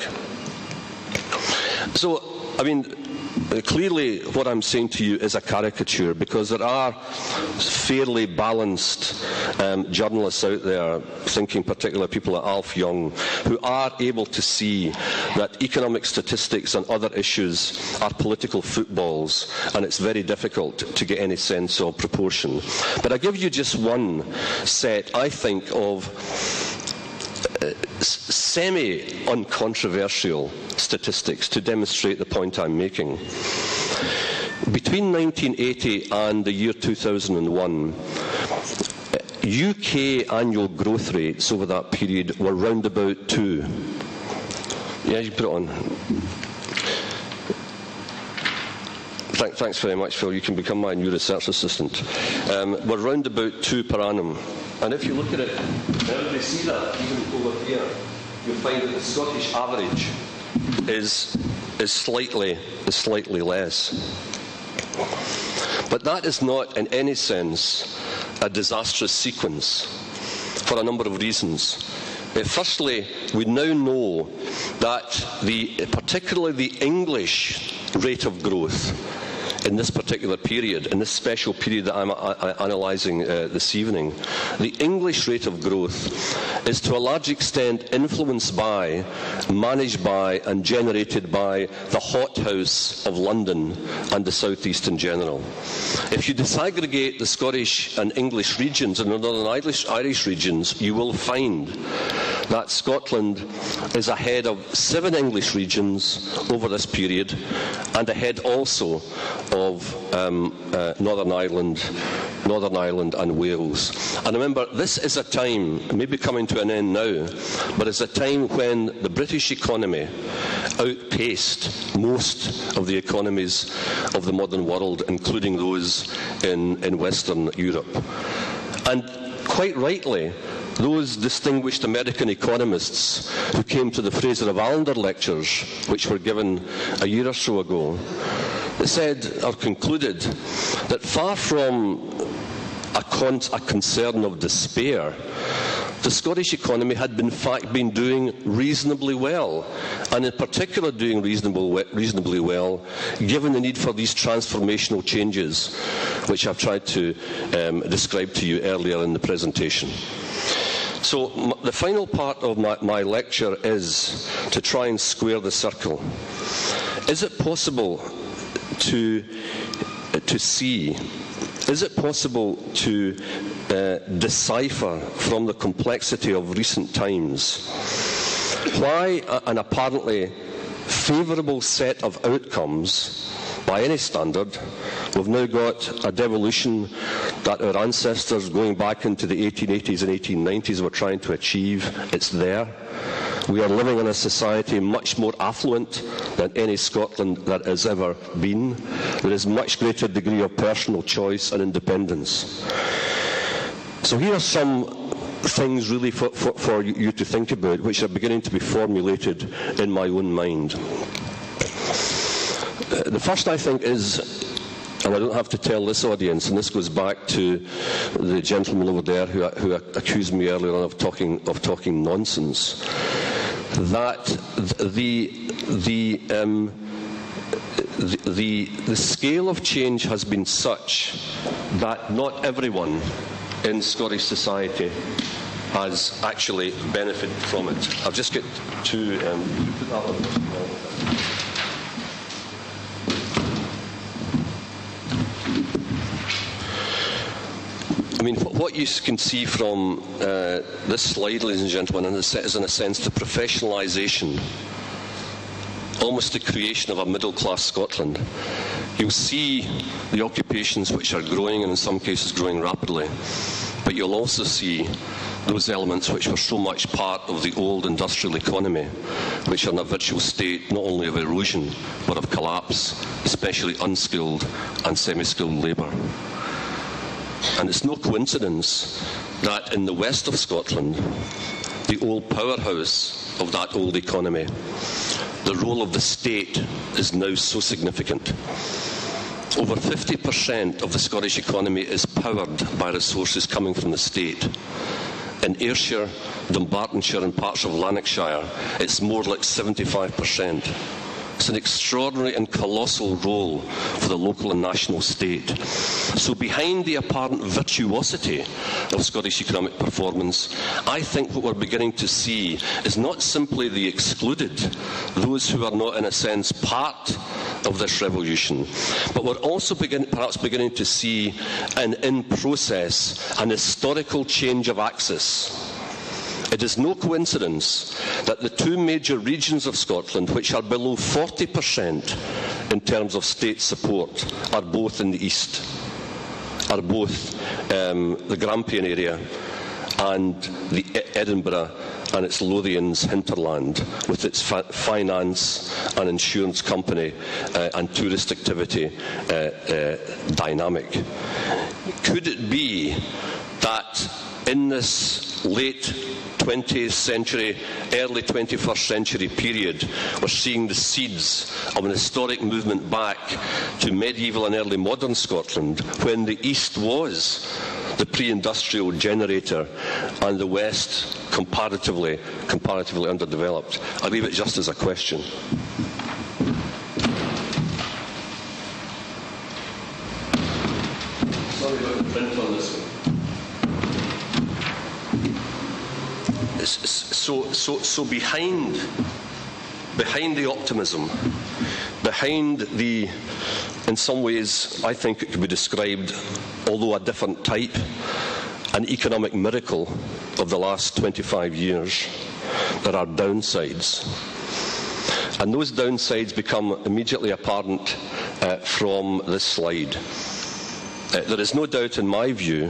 So, I mean, clearly what I'm saying to you is a caricature, because there are fairly balanced um, journalists out there, thinking particularly people like Alf Young, who are able to see that economic statistics and other issues are political footballs, and it's very difficult to get any sense of proportion. But I give you just one set, I think, of Uh, semi-uncontroversial statistics to demonstrate the point I'm making. Between nineteen eighty and the year two thousand one, U K annual growth rates over that period were round about two. Yeah, you put it on. Thank, thanks very much, Phil. You can become my new research assistant. Um, we're round about two per annum. And if you look at it, everybody see that, even over here, you'll find that the Scottish average is, is, slightly, is slightly less. But that is not, in any sense, a disastrous sequence for a number of reasons. Uh, firstly, we now know that the, particularly the English rate of growth in this particular period, in this special period that I'm analysing uh, this evening, the English rate of growth is to a large extent influenced by, managed by and generated by the hothouse of London and the South East in general. If you disaggregate the Scottish and English regions and the Northern Irish, Irish regions, you will find that Scotland is ahead of seven English regions over this period, and ahead also of um, uh, Northern Ireland, Northern Ireland and Wales. And remember, this is a time, maybe coming to an end now, but it's a time when the British economy outpaced most of the economies of the modern world, including those in, in Western Europe. And quite rightly, those distinguished American economists who came to the Fraser of Allender lectures, which were given a year or so ago, said or concluded that far from a, con- a concern of despair, the Scottish economy had in fact been doing reasonably well, and in particular doing reasonable, reasonably well given the need for these transformational changes which I've tried to um, describe to you earlier in the presentation. So m- the final part of my, my lecture is to try and square the circle. Is it possible to, to see, is it possible to uh, decipher from the complexity of recent times why an apparently favourable set of outcomes by any standard, we've now got a devolution that our ancestors going back into the eighteen eighties and eighteen nineties were trying to achieve. It's there. We are living in a society much more affluent than any Scotland that has ever been. There is much greater degree of personal choice and independence. So here are some things really for, for, for you to think about, which are beginning to be formulated in my own mind. Uh, the first, I think, is, and I don't have to tell this audience, and this goes back to the gentleman over there who, who accused me earlier on of talking, of talking nonsense, that the, the, um, the, the, the scale of change has been such that not everyone in Scottish society has actually benefited from it. I'll just get to um, put that one. I mean, what you can see from uh, this slide, ladies and gentlemen, is in a sense the professionalisation, almost the creation of a middle-class Scotland. You'll see the occupations which are growing, and in some cases growing rapidly, but you'll also see those elements which were so much part of the old industrial economy, which are in a virtual state not only of erosion, but of collapse, especially unskilled and semi-skilled labour. And it's no coincidence that in the west of Scotland, the old powerhouse of that old economy, the role of the state is now so significant. Over fifty percent of the Scottish economy is powered by resources coming from the state. In Ayrshire, Dumbartonshire and parts of Lanarkshire, it's more like seventy-five percent. It's an extraordinary and colossal role for the local and national state. So behind the apparent virtuosity of Scottish economic performance, I think what we're beginning to see is not simply the excluded, those who are not in a sense part of this revolution, but we're also begin, perhaps beginning to see an in process, an historical change of axis. It is no coincidence that the two major regions of Scotland, which are below forty percent in terms of state support, are both in the east, are both um, the Grampian area and the Edinburgh and its Lothians hinterland, with its fa finance and insurance company uh, and tourist activity uh, uh, dynamic. Could it be that in this late twentieth century, early twenty-first century period, we're seeing the seeds of an historic movement back to medieval and early modern Scotland, when the East was the pre-industrial generator and the West comparatively, comparatively underdeveloped? I leave it just as a question. Sorry about the print on this one. So, so, so behind, behind the optimism, behind the, in some ways, I think it could be described, although a different type, an economic miracle of the last twenty-five years, there are downsides. And those downsides become immediately apparent uh, from this slide. Uh, there is no doubt, in my view,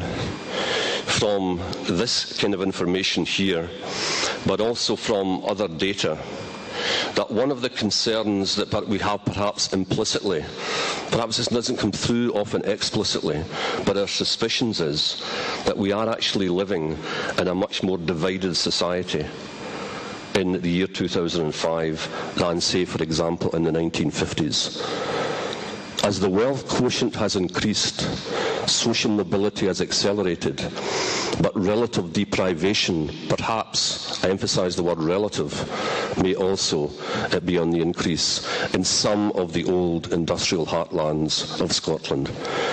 from this kind of information here, but also from other data, that one of the concerns that we have perhaps implicitly, perhaps this doesn't come through often explicitly, but our suspicions is that we are actually living in a much more divided society in the year two thousand five than, say, for example, in the nineteen fifties. As the wealth quotient has increased, social mobility has accelerated, but relative deprivation, perhaps, I emphasise the word relative, may also uh, be on the increase in some of the old industrial heartlands of Scotland.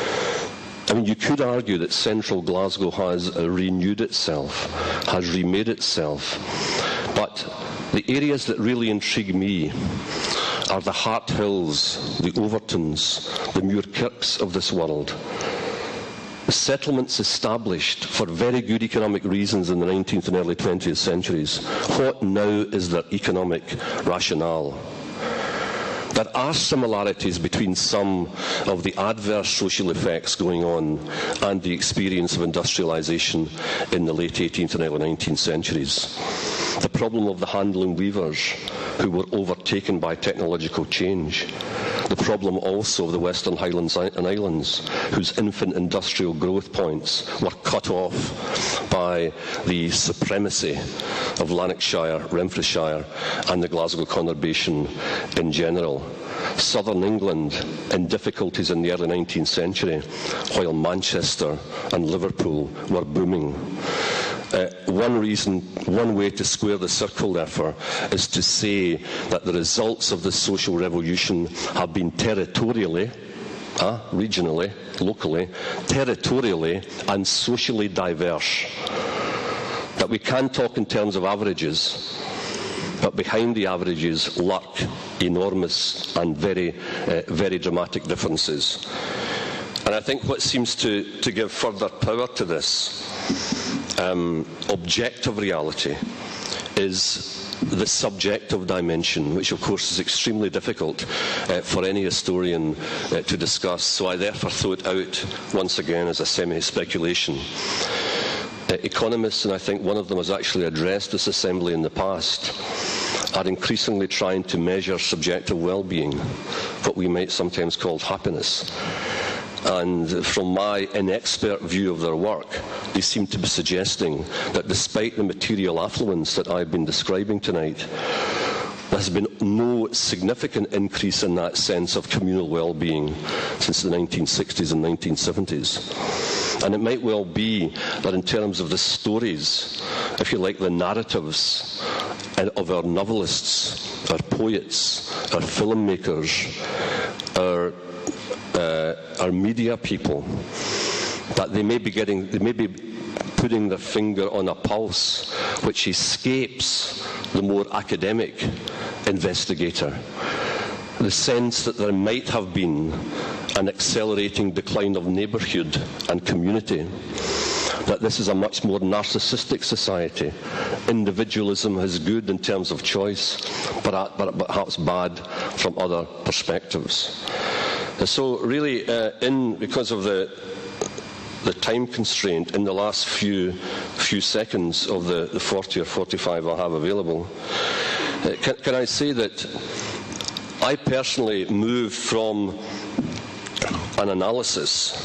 I mean, you could argue that central Glasgow has uh, renewed itself, has remade itself, but the areas that really intrigue me are the Hart Hills, the Overtons, the Muirkirks of this world. The settlements established for very good economic reasons in the nineteenth and early twentieth centuries. What now is their economic rationale? There are similarities between some of the adverse social effects going on and the experience of industrialisation in the late eighteenth and early nineteenth centuries. The problem of the handloom weavers who were overtaken by technological change. The problem also of the Western Highlands and Islands, whose infant industrial growth points were cut off by the supremacy of Lanarkshire, Renfrewshire and the Glasgow conurbation in general. Southern England in difficulties in the early nineteenth century, while Manchester and Liverpool were booming. Uh, one reason, one way to square the circle, therefore, is to say that the results of this social revolution have been territorially, uh, regionally, locally, territorially and socially diverse. That we can talk in terms of averages, but behind the averages lurk enormous and very, uh, very dramatic differences. And I think what seems to, to give further power to this Um, objective reality is the subjective dimension, which of course is extremely difficult uh, for any historian uh, to discuss. So I therefore throw it out once again as a semi-speculation. Uh, economists, and I think one of them has actually addressed this assembly in the past, are increasingly trying to measure subjective well-being, what we might sometimes call happiness. And from my inexpert view of their work, they seem to be suggesting that despite the material affluence that I've been describing tonight, there has been no significant increase in that sense of communal well-being since the nineteen sixties and nineteen seventies. And it might well be that in terms of the stories, if you like, the narratives of our novelists, our poets, our filmmakers, our, uh, our media people, that they may be getting, they may be putting their finger on a pulse which escapes the more academic investigator. The sense that there might have been an accelerating decline of neighbourhood and community, that this is a much more narcissistic society. Individualism is good in terms of choice, but, but perhaps bad from other perspectives. And so really, uh, in because of the the time constraint in the last few few seconds of the, the forty or forty-five I have available, uh, can, can I say that I personally move from an analysis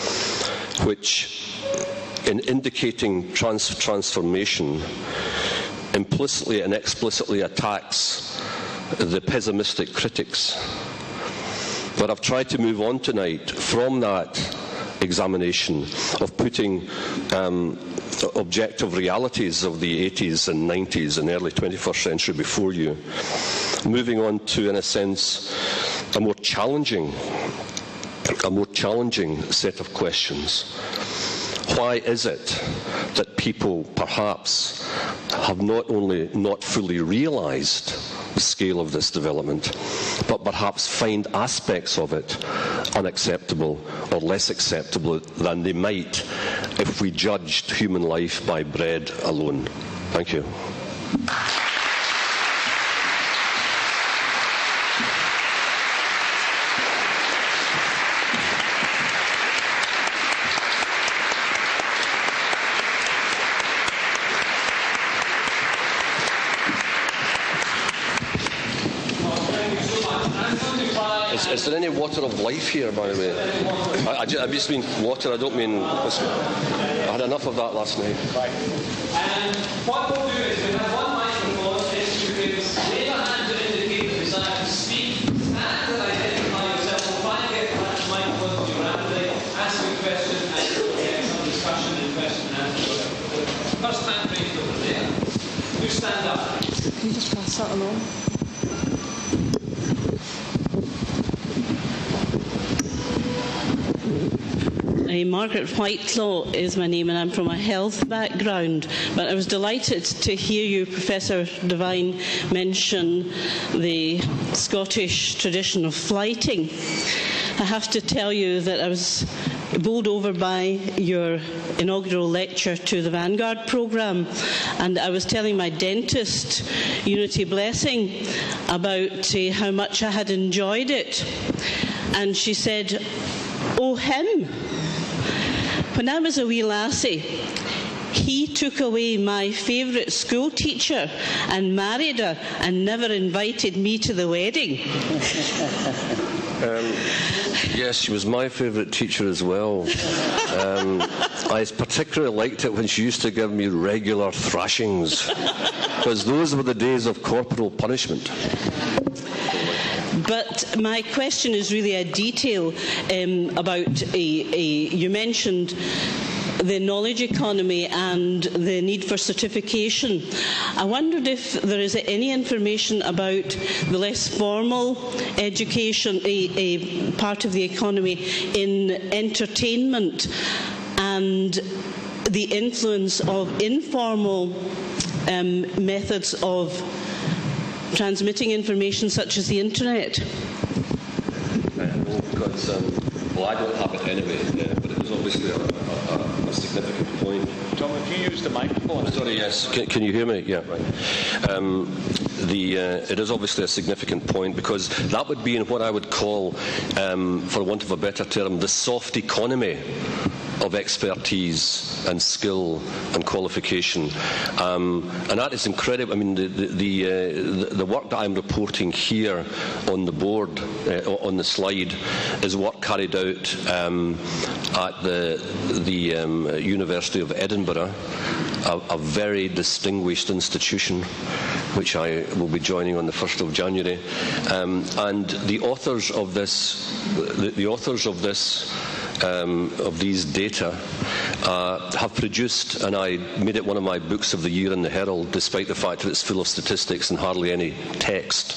which, in indicating trans transformation, implicitly and explicitly attacks the pessimistic critics. But I've tried to move on tonight from that examination of putting um, objective realities of the eighties and nineties and early twenty-first century before you, moving on to, in a sense, a more challenging, a more challenging set of questions. Why is it that people perhaps have not only not fully realised the scale of this development, but perhaps find aspects of it unacceptable or less acceptable than they might if we judged human life by bread alone? Thank you. Is, is there any water of life here, by the way? I, I, just, I just mean water, I don't mean... I had enough of that last night. Right. And what we'll do is we have one microphone. If you could wave a hand to indicate the desire to speak and to identify yourself, we'll try and get the microphone to you rapidly, ask you a question, and we'll get some discussion and question and answer. First hand raised over there. You stand up. Can you just pass that along? Uh, Margaret Whitelaw is my name, and I'm from a health background. But I was delighted to hear you, Professor Devine, mention the Scottish tradition of flighting. I have to tell you that I was bowled over by your inaugural lecture to the Vanguard programme, and I was telling my dentist, Unity Blessing, about uh, how much I had enjoyed it. And she said, "Oh, him. When I was a wee lassie, he took away my favourite school teacher and married her and never invited me to the wedding." Um, yes, she was my favourite teacher as well. Um, I particularly liked it when she used to give me regular thrashings, because those were the days of corporal punishment. But my question is really a detail um, about a, a, you mentioned the knowledge economy and the need for certification. I wondered if there is any information about the less formal education, a, a part of the economy in entertainment, and the influence of informal um, methods of transmitting information such as the internet. Uh, no, because, um, well, I don't have it anyway, uh, but it was obviously a, a, a significant point. Tom, if you use the microphone. Sorry, yes. Can, can you hear me? Yeah, right. Um, the, uh, it is obviously a significant point, because that would be in what I would call, um, for want of a better term, the soft economy of expertise and skill and qualification, um, and that is incredible. I mean, the the, the, uh, the work that I'm reporting here on the board, uh, on the slide, is work carried out um, at the the um, University of Edinburgh, a, a very distinguished institution, which I will be joining on the first of January, um, and the authors of this, the, the authors of this. Um, of these data uh, have produced, and I made it one of my books of the year in the Herald, despite the fact that it's full of statistics and hardly any text.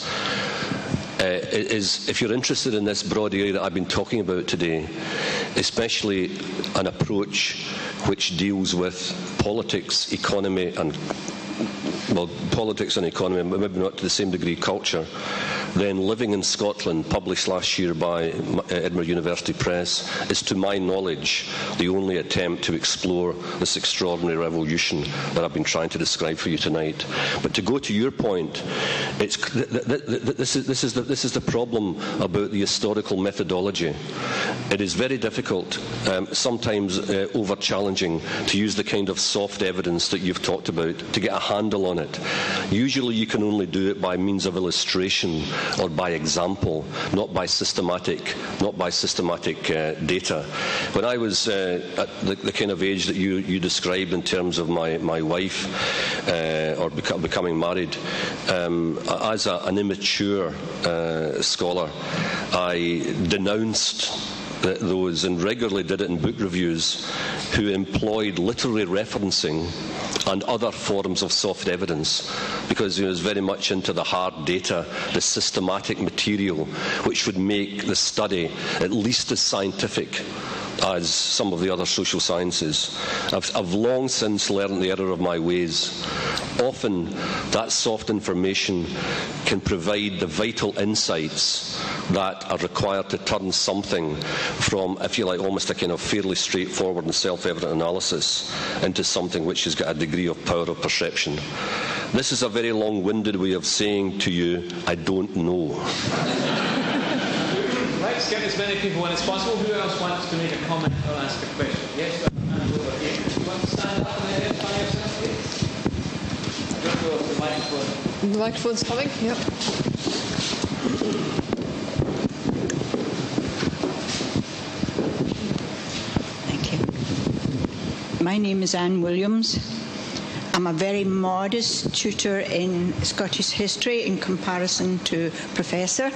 Uh, is, if you're interested in this broad area that I've been talking about today, especially an approach which deals with politics, economy, and well, politics and economy, but maybe not to the same degree culture, then Living in Scotland, published last year by Edinburgh University Press, is, to my knowledge, the only attempt to explore this extraordinary revolution that I've been trying to describe for you tonight. But to go to your point, it's, th th th this, is, this, is the, this is the problem about the historical methodology. It is very difficult, um, sometimes uh, over-challenging, to use the kind of soft evidence that you've talked about to get a handle on it. Usually you can only do it by means of illustration or by example, not by systematic, not by systematic uh, data. When I was uh, at the, the kind of age that you, you described in terms of my, my wife uh, or beca becoming married, um, as a, an immature uh, scholar, I denounced those, and regularly did it in book reviews, who employed literary referencing and other forms of soft evidence, because he was very much into the hard data, the systematic material, which would make the study at least as scientific as some of the other social sciences. I've, I've long since learned the error of my ways. Often that soft information can provide the vital insights that are required to turn something from, if you like, almost a kind of fairly straightforward and self-evident analysis into something which has got a degree of power of perception. This is a very long-winded way of saying to you, I don't know. Let's get as many people in as possible. Who else wants to make a comment or ask a question? Yes, sir. And over here. Do you want to stand up and identify yourself, please? I don't know if the microphone. The microphone's coming, yep. Thank you. My name is Anne Williams. I'm a very modest tutor in Scottish history in comparison to Professor,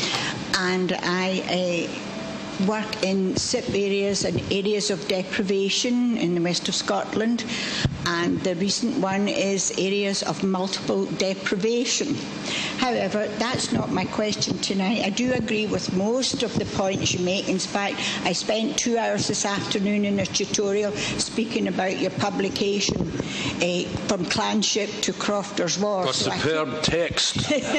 and I uh, work in S I P areas and areas of deprivation in the west of Scotland, and the recent one is areas of multiple deprivation. However, that's not my question tonight. I do agree with most of the points you make. In fact, I spent two hours this afternoon in a tutorial speaking about your publication, uh, From Clanship to Crofter's War. A so superb text.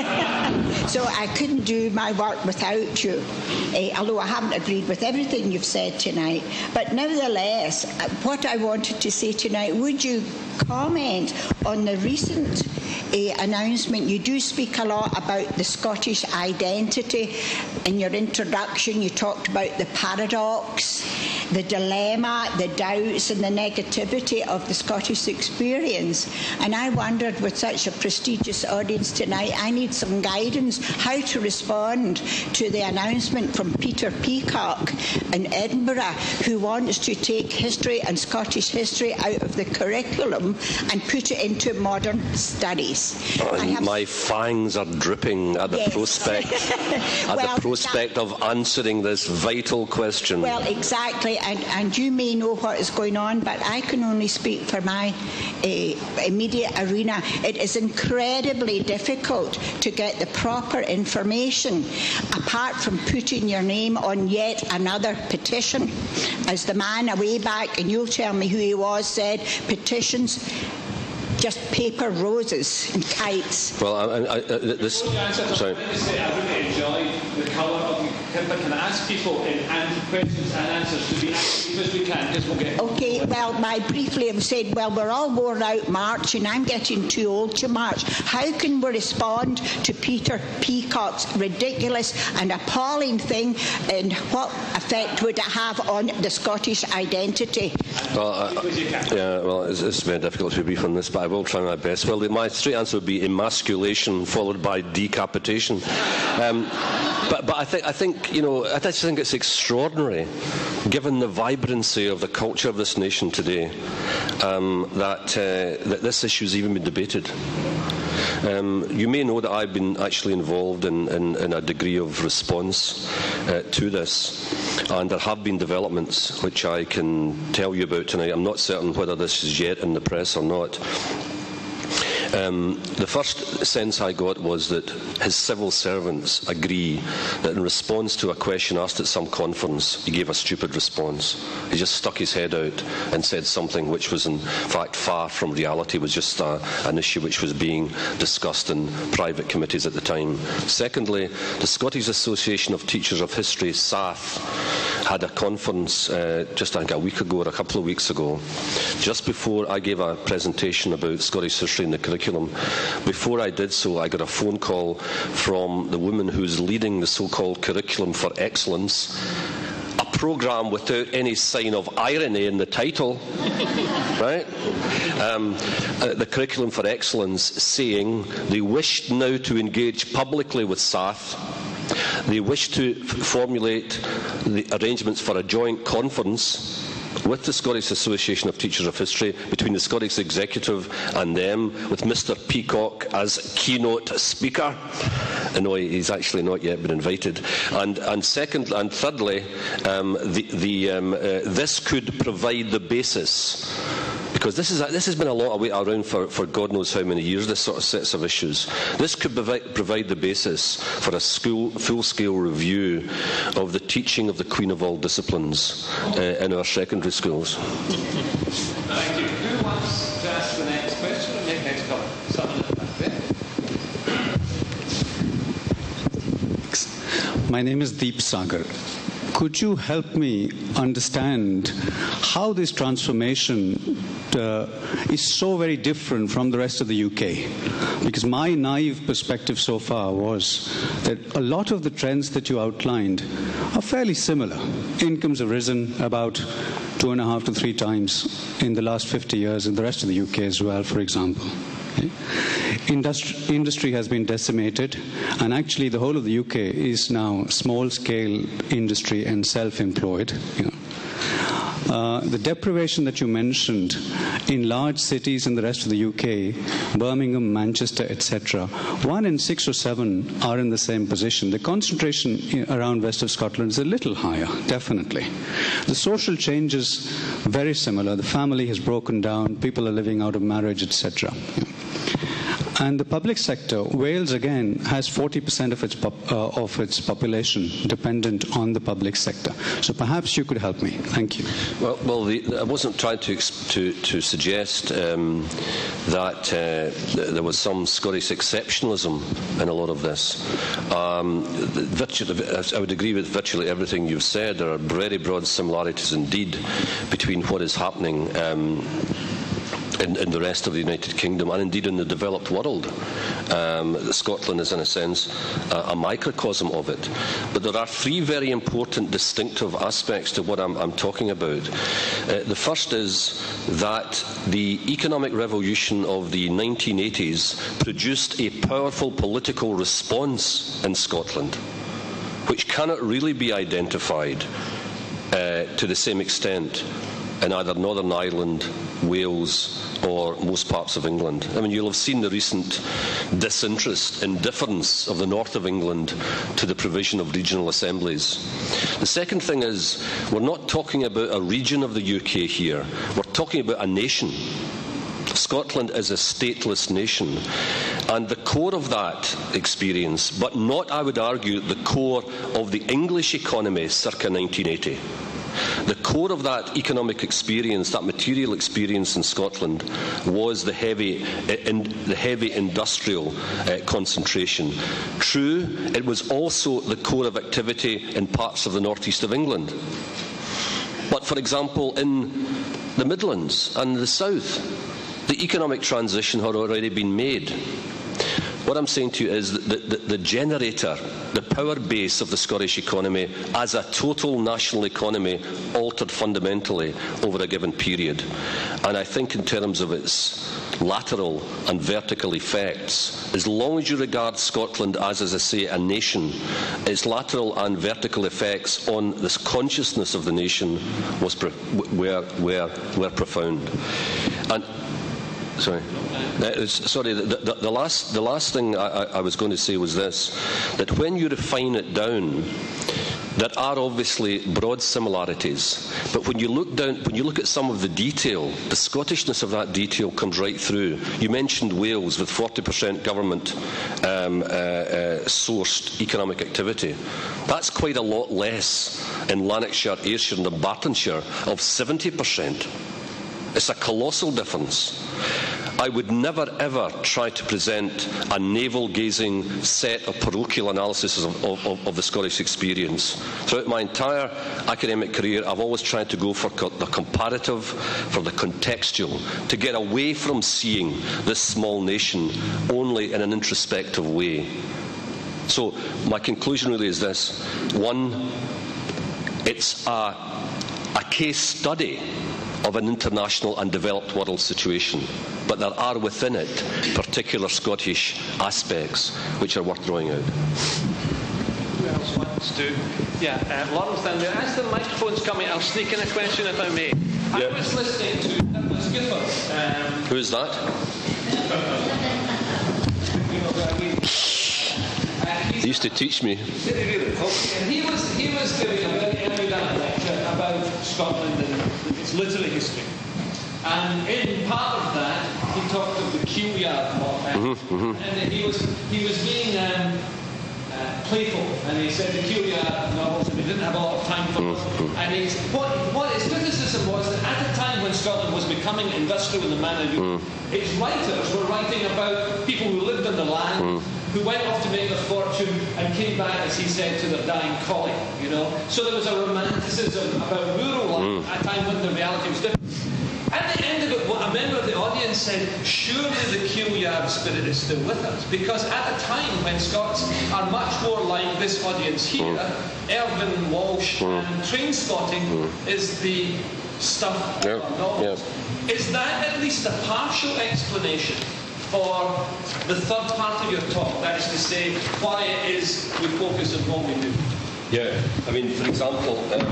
So I couldn't do my work without you, uh, although I haven't agreed with everything you've said tonight. But nevertheless, what I wanted to say tonight, would you comment on the recent uh, announcement? You do speak a lot about the Scottish identity. In your introduction, you talked about the paradox, the dilemma, the doubts and the negativity of the Scottish experience. And I wondered, with such a prestigious audience tonight, I need some guidance how to respond to the announcement from Peter Peacock in Edinburgh, who wants to take history and Scottish history out of the curriculum and put it into modern studies. And my fangs are dripping at the Yes. prospect, at Well, the prospect of answering this vital question. Well, exactly, and, and you may know what is going on, but I can only speak for my uh, immediate arena. It is incredibly difficult to get the proper information, apart from putting your name on yet another petition. As the man away back, and you'll tell me who he was, said, petitions, just paper roses and kites. Well, I, I, I, this. Sorry. I really enjoyed the colour of can, but can I ask people in and questions and answers to be as brief as we can, because we'll get... Okay, well, my briefly have said, well, we're all worn out marching. I'm getting too old to march. How can we respond to Peter Peacock's ridiculous and appalling thing, and what effect would it have on the Scottish identity? Well, uh, yeah, well, it's, it's very difficult to be brief on this, but I will try my best. Well, my straight answer would be emasculation followed by decapitation. Um, but, but I think, I think, you know, I just think it's extraordinary, given the vibrancy of the culture of this nation today, um, that uh, that this issue has even been debated. Um, you may know that I've been actually involved in, in, in a degree of response uh, to this, and there have been developments which I can tell you about tonight. I'm not certain whether this is yet in the press or not. Um, the first sense I got was that his civil servants agree that in response to a question asked at some conference, he gave a stupid response. He just stuck his head out and said something which was in fact far from reality, was just a, an issue which was being discussed in private committees at the time. Secondly, the Scottish Association of Teachers of History, S A F, had a conference uh, just I think a week ago or a couple of weeks ago, just before I gave a presentation about Scottish history in the curriculum. Before I did so, I got a phone call from the woman who's leading the so-called Curriculum for Excellence, a programme without any sign of irony in the title, right? Um, uh, the Curriculum for Excellence saying they wished now to engage publicly with S A F. They wish to f- formulate the arrangements for a joint conference with the Scottish Association of Teachers of History, between the Scottish Executive and them, with Mister Peacock as keynote speaker. I know he's actually not yet been invited. And, and second and thirdly, um, the, the, um, uh, this could provide the basis. Because this, is a, this has been a lot of way around for, for God knows how many years, this sort of sets of issues. This could provi- provide the basis for a school, full-scale review of the teaching of the Queen of all disciplines uh, in our secondary schools. Thank you. Who wants to ask the next question or make next comment? Someone at the back there. My name is Deep Sagar. Could you help me understand how this transformation uh, is so very different from the rest of the U K? Because my naive perspective so far was that a lot of the trends that you outlined are fairly similar. Incomes have risen about two and a half to three times in the last fifty years in the rest of the U K as well, for example. Okay. Industry, industry has been decimated, and actually the whole of the U K is now small-scale industry and self-employed. You know. Uh, the deprivation that you mentioned in large cities in the rest of the U K, Birmingham, Manchester, et cetera, one in six or seven are in the same position. The concentration around west of Scotland is a little higher, definitely. The social change is very similar. The family has broken down, people are living out of marriage, et cetera. And the public sector, Wales again has forty percent of its pop, uh, of its population dependent on the public sector. So perhaps you could help me. Thank you. Well, well the, I wasn't trying to to, to suggest um, that uh, th- there was some Scottish exceptionalism in a lot of this. Um, virtually, I would agree with virtually everything you've said. There are very broad similarities indeed between what is happening Um, In, in the rest of the United Kingdom and indeed in the developed world. Um, Scotland is in a sense a, a microcosm of it. But there are three very important distinctive aspects to what I'm, I'm talking about. Uh, the first is that the economic revolution of the nineteen eighties produced a powerful political response in Scotland, which cannot really be identified uh, to the same extent in either Northern Ireland, Wales, or most parts of England. I mean, you'll have seen the recent disinterest, indifference of the north of England to the provision of regional assemblies. The second thing is, we're not talking about a region of the U K here. We're talking about a nation. Scotland is a stateless nation. And the core of that experience, but not, I would argue, the core of the English economy circa nineteen eighty, The core of that economic experience, that material experience in Scotland, was the heavy, in, the heavy industrial uh, concentration. True, it was also the core of activity in parts of the northeast of England. But, for example, in the Midlands and the south, the economic transition had already been made. What I'm saying to you is that the, the, the generator, the power base of the Scottish economy as a total national economy altered fundamentally over a given period. And I think in terms of its lateral and vertical effects, as long as you regard Scotland as, as I say, a nation, its lateral and vertical effects on the consciousness of the nation was pro- were, were, were profound. And Sorry. Uh, sorry, the, the, the, last, the last thing I, I was going to say was this, that when you refine it down, there are obviously broad similarities, but when you look down, when you look at some of the detail, the Scottishness of that detail comes right through. You mentioned Wales with forty percent government um, uh, uh, sourced economic activity. That's quite a lot less in Lanarkshire, Ayrshire and Bartonshire of seventy percent. It's a colossal difference. I would never ever try to present a navel-gazing set of parochial analysis of, of, of the Scottish experience. Throughout my entire academic career, I've always tried to go for co- the comparative, for the contextual, to get away from seeing this small nation only in an introspective way. So my conclusion really is this. One, it's a, a case study of an international and developed world situation, but there are within it particular Scottish aspects which are worth drawing out. Who else wants to? Yeah, uh, Lawrence down there. As the microphone's coming, I'll sneak in a question if I may. Yep. I was listening to Nicholas Gifford. Um, Who is that? He used to teach me. He was, he was giving a very erudite lecture about Scotland and its literary history. And in part of that, he talked of the Keelyard law. Mm-hmm, mm-hmm. And he was, he was being um, uh, playful. And he said the Keelyard novels, and he didn't have a lot of time for them. Mm-hmm. And he's, what, what his criticism was that at a time when Scotland was becoming industrial in the manner you, mm-hmm. its writers were writing about people who lived on the land, mm-hmm. who went off to make their fortune and came back, as he said, to their dying colleague, you know. So there was a romanticism about rural life mm. at a time when the reality was different. At the end of it, a member of the audience said, surely the Keelyard spirit is still with us, because at a time when Scots are much more like this audience here, mm. Irvine, Walsh mm. and Trainspotting mm. is the stuff yep. of our novels. Yep. Is that at least a partial explanation for the third part of your talk, that is to say, why it is we focus on what we do? Yeah, I mean, for example, um,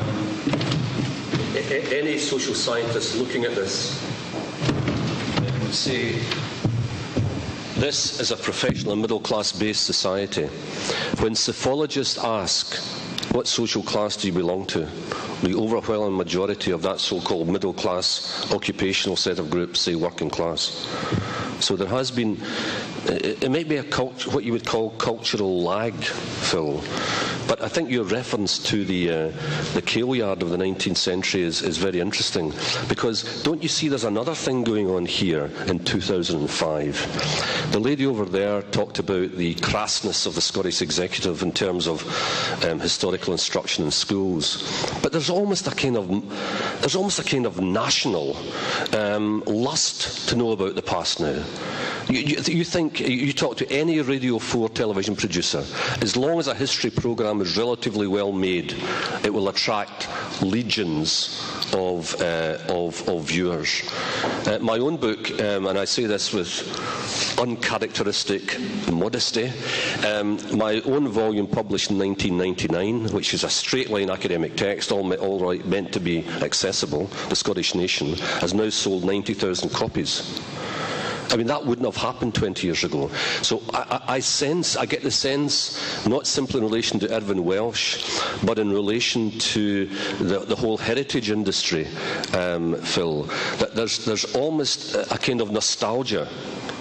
any social scientist looking at this would say this is a professional and middle-class based society. When psephologists ask, what social class do you belong to? The overwhelming majority of that so-called middle-class occupational set of groups say working class. So there has been, it may be a cult, what you would call cultural lag, Phil, but I think your reference to the uh, the Keelyard of the nineteenth century is, is very interesting, because don't you see there's another thing going on here in two thousand five. The lady over there talked about the crassness of the Scottish executive in terms of um, historical instruction in schools, but there's almost a kind of there's almost a kind of national um, lust to know about the past now. You, you, you think, you talk to any Radio four television producer, as long as a history programme is relatively well made, it will attract legions of, uh, of, of viewers. Uh, my own book, um, and I say this with uncharacteristic modesty, um, my own volume published in nineteen ninety-nine, which is a straight-line academic text, all, all right, meant to be accessible, The Scottish Nation, has now sold ninety thousand copies. I mean, that wouldn't have happened twenty years ago. So I, I, I sense, I get the sense, not simply in relation to Irvine Welsh, but in relation to the, the whole heritage industry, um, Phil, that there's, there's almost a kind of nostalgia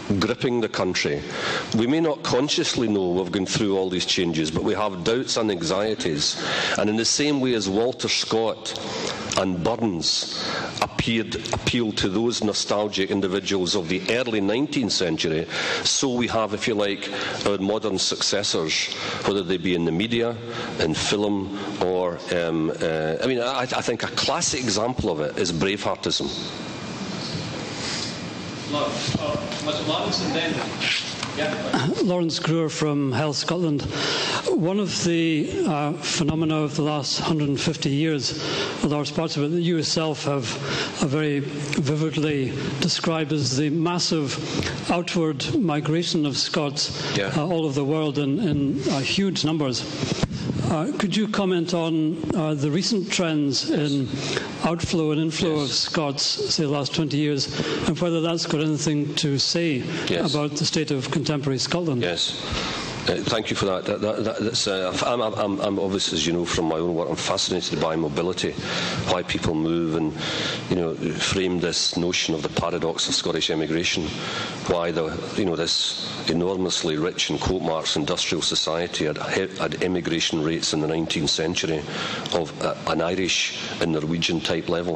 gripping the country. We may not consciously know we've gone through all these changes, but we have doubts and anxieties. And in the same way as Walter Scott and Burns appeared, appealed to those nostalgic individuals of the early nineteenth century, so we have, if you like, our modern successors, whether they be in the media, in film, or, um, uh, I mean, I, I think a classic example of it is Braveheartism. Lawrence, uh, Lawrence and then, yeah. Lawrence Greer from Health Scotland. One of the uh, phenomena of the last one hundred fifty years, large parts of it, that you yourself have uh, very vividly described as the massive outward migration of Scots yeah. uh, all over the world in, in uh, huge numbers. Uh, could you comment on uh, the recent trends in outflow and inflow yes. of Scots, say, the last twenty years, and whether that's got anything to say yes. about the state of contemporary Scotland? Yes. Uh, thank you for that. that, that, that that's, uh, I'm, I'm, I'm obviously, as you know from my own work, I'm fascinated by mobility, why people move, and you know, frame this notion of the paradox of Scottish emigration, why the, you know, this enormously rich and quote marks industrial society had, had emigration rates in the nineteenth century of uh, an Irish and Norwegian type level.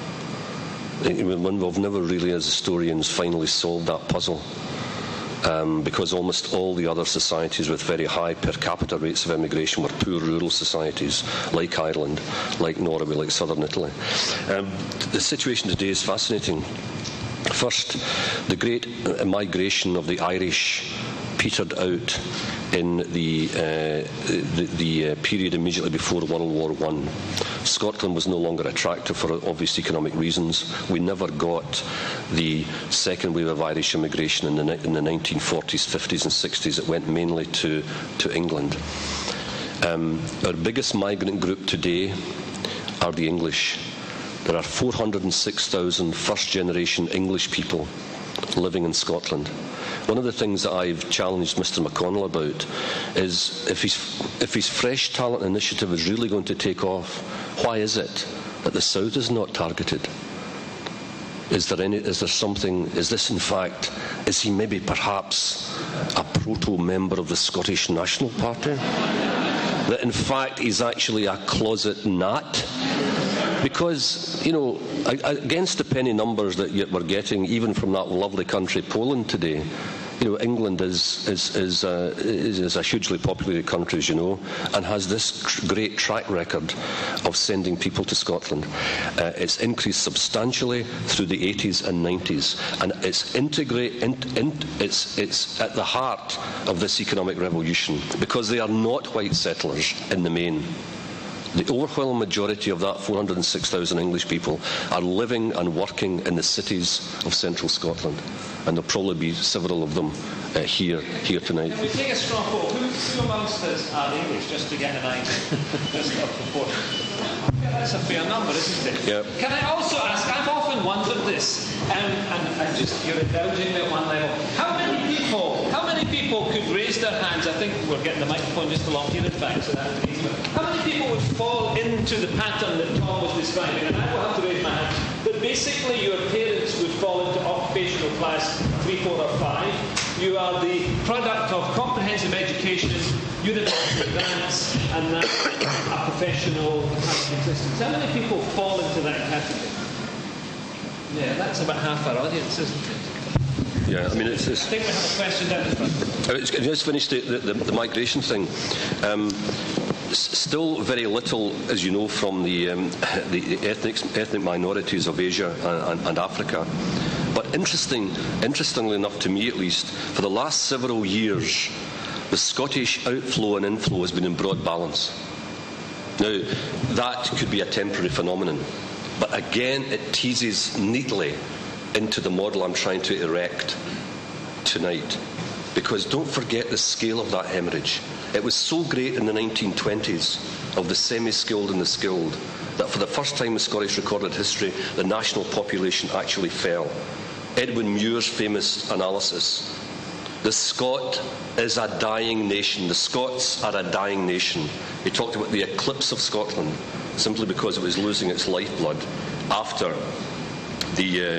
We've never really, as historians, finally solved that puzzle. Um, because almost all the other societies with very high per capita rates of emigration were poor rural societies, like Ireland, like Norway, like southern Italy. Um, the situation today is fascinating. First, the great uh, migration of the Irish petered out in the, uh, the, the uh, period immediately before World War One. Scotland was no longer attractive for obvious economic reasons. We never got the second wave of Irish immigration in the, in the nineteen forties, fifties and sixties. It went mainly to, to England. Um, our biggest migrant group today are the English. There are four hundred six thousand first-generation English people living in Scotland. One of the things that I've challenged Mister McConnell about is if his, if his Fresh Talent initiative is really going to take off, why is it that the South is not targeted? Is there any, is there something, is this in fact, is he maybe perhaps a proto-member of the Scottish National Party? That in fact he's actually a closet Nat? Because, you know, against the penny numbers that we're getting, even from that lovely country, Poland, today, you know, England is is is, uh, is is a hugely populated country, as you know, and has this tr- great track record of sending people to Scotland. Uh, it's increased substantially through the eighties and nineties, and it's integrate. In, in, it's it's at the heart of this economic revolution because they are not white settlers in the main. The overwhelming majority of that four hundred six thousand English people are living and working in the cities of central Scotland, and there'll probably be several of them uh, here here tonight. Can we take a straw poll? Who, who amongst us are English, just to get an idea? Just of proportion. Yeah, that's a fair number, isn't it? Yeah. Can I also ask, I've often wondered this, um, and I just, you're indulging me at one level. How many people, how many people could raise their hands? I think we're getting the microphone just along here, in fact, so that's easy. How many people would fall into the pattern that Tom was describing? And I will have to raise my hand. But basically, your parents would fall into occupational class three, four, or five. You are the product of comprehensive education, university grants, and that a professional existence. How many people fall into that category? Yeah, that's about half our audience, isn't it? Yeah, I mean, it's. it's I think we have a question down the front. I just finished the, the, the migration thing. Um, Still very little, as you know, from the, um, the ethnic, ethnic minorities of Asia and, and, and Africa. But interesting, interestingly enough, to me at least, for the last several years, the Scottish outflow and inflow has been in broad balance. Now, that could be a temporary phenomenon, but again, it teases neatly into the model I'm trying to erect tonight. Because don't forget the scale of that hemorrhage. It was so great in the nineteen twenties of the semi-skilled and the skilled that for the first time in Scottish recorded history, the national population actually fell. Edwin Muir's famous analysis. The Scot is a dying nation. The Scots are a dying nation. He talked about the eclipse of Scotland simply because it was losing its lifeblood after the uh,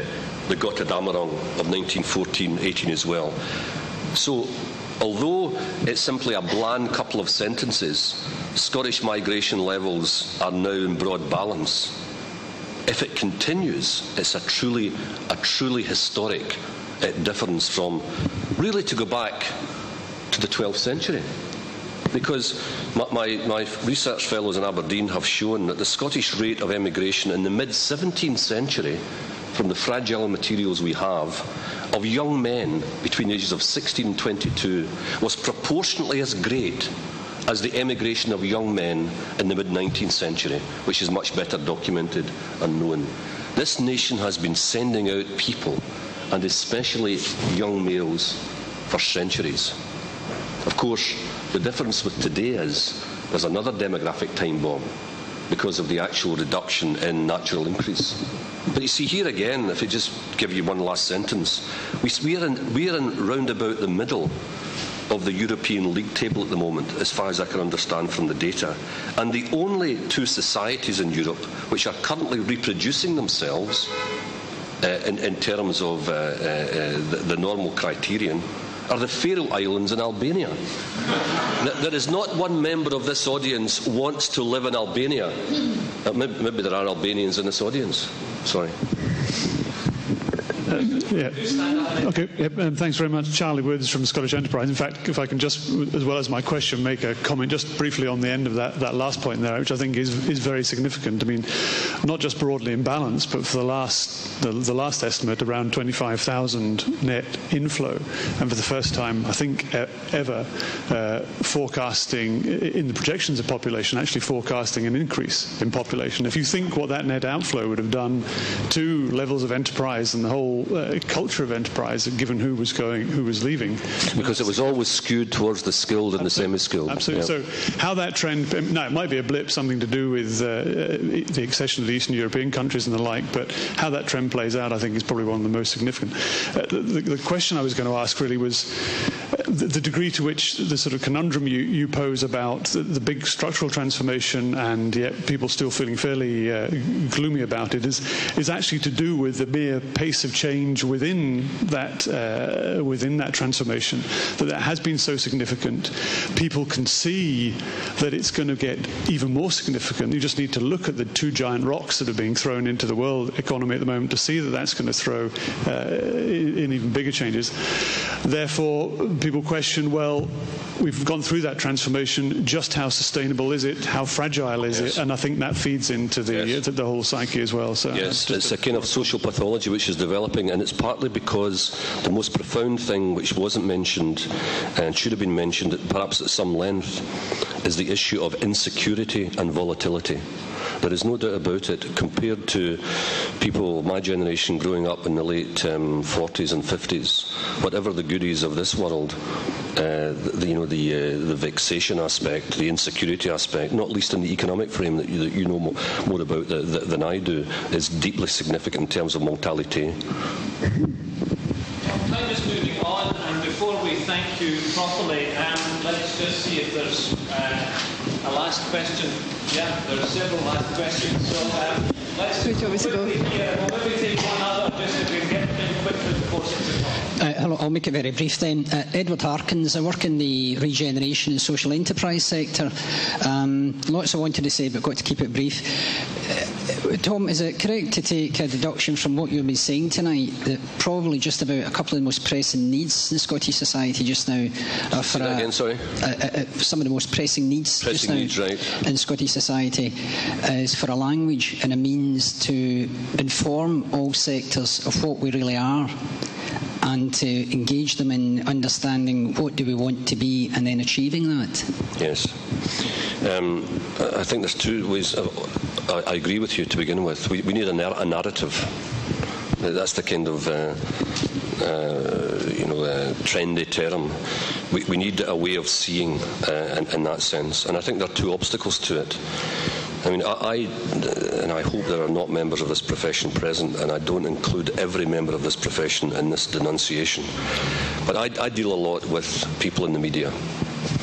the Gotterdammerung of nineteen fourteen eighteen as well. So, although it's simply a bland couple of sentences, Scottish migration levels are now in broad balance. If it continues, it's a truly, a truly historic uh, difference from, really, to go back to the twelfth century. Because my, my, my research fellows in Aberdeen have shown that the Scottish rate of emigration in the mid-seventeenth century, from the fragile materials we have, of young men between the ages of sixteen and twenty-two was proportionately as great as the emigration of young men in the mid-nineteenth century, which is much better documented and known. This nation has been sending out people, and especially young males, for centuries. Of course, the difference with today is there's another demographic time bomb because of the actual reduction in natural increase. But you see, here again, if I just give you one last sentence, we, we, are in, we are in round about the middle of the European League table at the moment, as far as I can understand from the data. And the only two societies in Europe which are currently reproducing themselves uh, in, in terms of uh, uh, uh, the, the normal criterion are the Faroe Islands and Albania. There is not one member of this audience wants to live in Albania. Uh, maybe, maybe there are Albanians in this audience. Sorry. Uh, yeah. Okay. Yep. Um, thanks very much, Charlie Woods from Scottish Enterprise. In fact, if I can just, as well as my question, make a comment just briefly on the end of that, that last point there, which I think is is very significant. I mean, not just broadly in balance, but for the last the, the last estimate, around twenty-five thousand net inflow, and for the first time, I think, ever, uh, forecasting in the projections of population, actually forecasting an increase in population. If you think what that net outflow would have done to levels of enterprise and the whole Uh, culture of enterprise, given who was going, who was leaving, because it was always skewed towards the skilled and absolutely, the semi-skilled. Absolutely. Yep. So, how that trend? Now, it might be a blip, something to do with uh, the accession of the Eastern European countries and the like. But how that trend plays out, I think, is probably one of the most significant. Uh, the, the question I was going to ask really was the, the degree to which the sort of conundrum you, you pose about the, the big structural transformation, and yet people still feeling fairly uh, gloomy about it, is is actually to do with the mere pace of change within that uh, within that transformation, that that has been so significant. People can see that it's going to get even more significant. You just need to look at the two giant rocks that are being thrown into the world economy at the moment to see that that's going to throw uh, in even bigger changes. Therefore, people question, well, we've gone through that transformation, just how sustainable is it, how fragile is yes. it? And I think that feeds into the, yes. uh, the whole psyche as well. So yes, it's a, a kind of social pathology which is developing, and it's partly because the most profound thing which wasn't mentioned and should have been mentioned perhaps at some length is the issue of insecurity and volatility. There is no doubt about it, compared to people my generation growing up in the late um, forties and fifties, whatever the goodies of this world, uh, the, you know, the, uh, the vexation aspect, the insecurity aspect, not least in the economic frame that you, that you know more, more about the, the, than I do, is deeply significant in terms of mortality. Time is moving on, and before we thank you properly, um, let's just see if there's uh, a last question. Yeah, there are several last questions, so um, let's just quickly here, we'll maybe take one other just if we can get in quickly before six o'clock. Uh, hello, I'll make it very brief then. Uh, Edward Harkins, I work in the regeneration and social enterprise sector. Um, lots I wanted to say, but got to keep it brief. Uh, Tom, is it correct to take a deduction from what you've been saying tonight that probably just about a couple of the most pressing needs in Scottish society just now are for Say that a, again, sorry? A, a, some of the most pressing needs pressing just now needs, right. in Scottish society is for a language and a means to inform all sectors of what we really are, and to engage them in understanding what do we want to be and then achieving that. Yes. Um, I think there's two ways. I, I agree with you to begin with. We, we need a, nar- a narrative. That's the kind of uh, uh, you know uh, trendy term. We, we need a way of seeing uh, in, in that sense, and I think there are two obstacles to it. I mean, I, I, and I hope there are not members of this profession present, and I don't include every member of this profession in this denunciation, but I, I deal a lot with people in the media.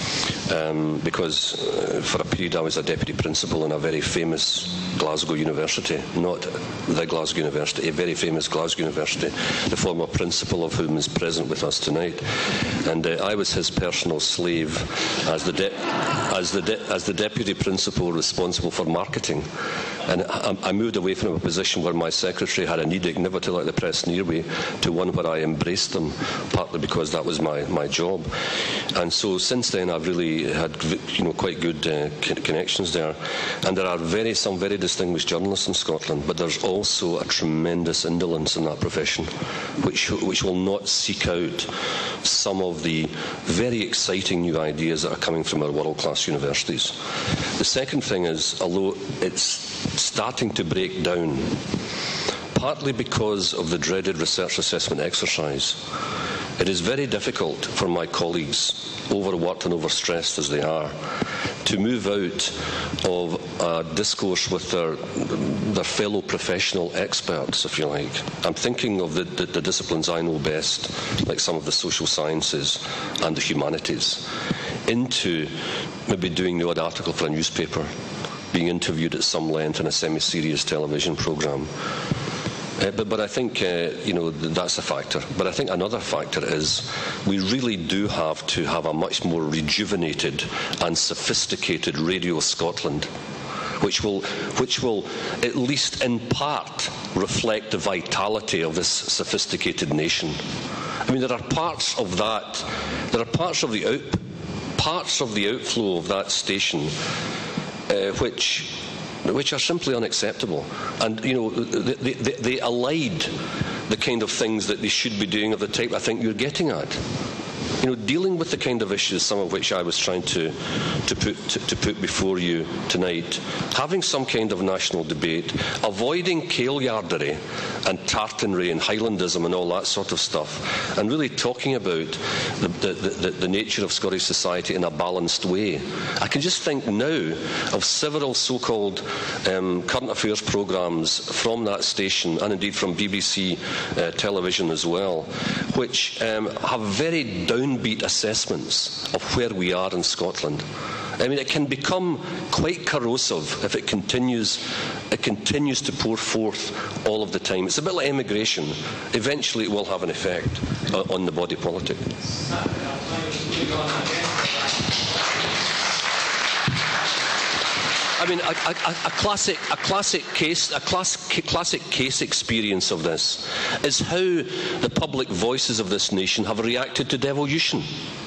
um, because uh, for a period I was a deputy principal in a very famous Glasgow University, not the Glasgow University, a very famous Glasgow University, the former principal of whom is present with us tonight. And uh, I was his personal slave as the, de- as, the de- as the deputy principal responsible for marketing. And I, I moved away from a position where my secretary had an edict never to let the press near me to one where I embraced them, partly because that was my, my job. And so since then I've really had you know, quite good uh, connections there. And there are very, some very distinguished journalists in Scotland, but there's also a tremendous indolence in that profession, which, which will not seek out some of the very exciting new ideas that are coming from our world-class universities. The second thing is, although it's starting to break down, partly because of the dreaded research assessment exercise, it is very difficult for my colleagues, overworked and overstressed as they are, to move out of a discourse with their, their fellow professional experts, if you like. I'm thinking of the, the, the disciplines I know best, like some of the social sciences and the humanities, into maybe doing the odd article for a newspaper, being interviewed at some length in a semi-serious television programme. Uh, but, but I think, uh, you know, that's a factor. But I think another factor is we really do have to have a much more rejuvenated and sophisticated Radio Scotland, which will, which will at least in part reflect the vitality of this sophisticated nation. I mean, there are parts of that, there are parts of the out, parts of the outflow of that station uh, which. which are simply unacceptable. And, you know, they, they, they allied the kind of things that they should be doing of the type I think you're getting at. You know, dealing with the kind of issues, some of which I was trying to, to, put, to, to put before you tonight, having some kind of national debate, avoiding kaillardery and tartanry and Highlandism and all that sort of stuff, and really talking about the, the, the, the nature of Scottish society in a balanced way. I can just think now of several so-called um, current affairs programmes from that station, and indeed from B B C uh, television as well, which um, have very downbeat assessments of where we are in Scotland. I mean, it can become quite corrosive if it continues it continues to pour forth all of the time. It's a bit like immigration. Eventually it will have an effect uh, on the body politic. I mean, a, a, a classic, a classic case, a class, classic case experience of this is how the public voices of this nation have reacted to devolution.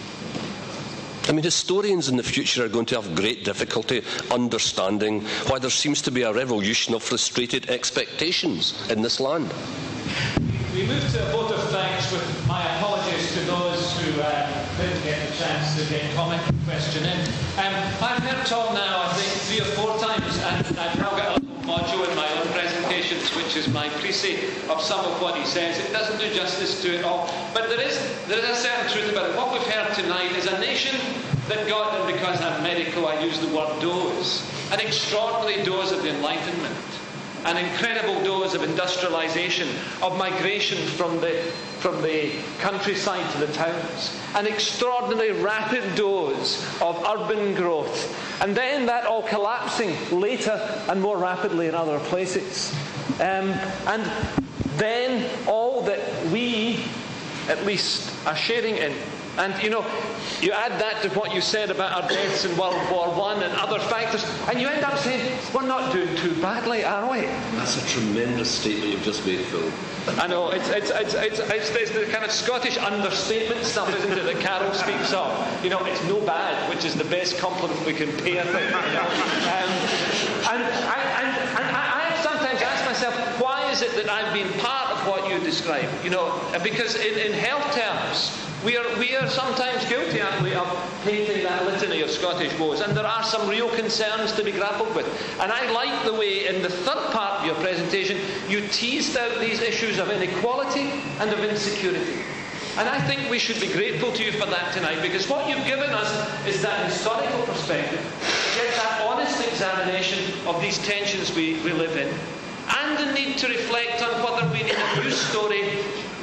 I mean, historians in the future are going to have great difficulty understanding why there seems to be a revolution of frustrated expectations in this land. We move to a vote of thanks with my apologies to those who uh, didn't get the chance to get comment and question in. Um, I've heard Tom now, I think, three or four times, and I've now got a little module in my own presentations, which is my précis of some of what he says. It doesn't do justice to it all, but there is there is a certain truth about it. What we've heard tonight is a nation that got, and because I'm medical, I use the word dose, an extraordinary dose of the Enlightenment, an incredible dose of industrialisation, of migration from the from the countryside to the towns, an extraordinary rapid dose of urban growth, and then that all collapsing later and more rapidly in other places. Um, and then all that we, at least, are sharing in. And, you know, you add that to what you said about our deaths in World War One and other factors, and you end up saying, we're not doing too badly, are we? That's a tremendous statement you've just made, Phil. I know, it's, it's, it's, it's, it's, it's the kind of Scottish understatement stuff, isn't it, that Carol speaks of. You know, it's no bad, which is the best compliment we can pay, I think. You know? um, and I, and, and I, I sometimes ask myself, why is it that I've been part of what you describe? You know, because in, in health terms, We are, we are sometimes guilty, aren't we, of painting that litany of Scottish woes, and there are some real concerns to be grappled with. And I like the way, in the third part of your presentation, you teased out these issues of inequality and of insecurity. And I think we should be grateful to you for that tonight, because what you've given us is that historical perspective, yet that honest examination of these tensions we, we live in, and the need to reflect on whether we need a new story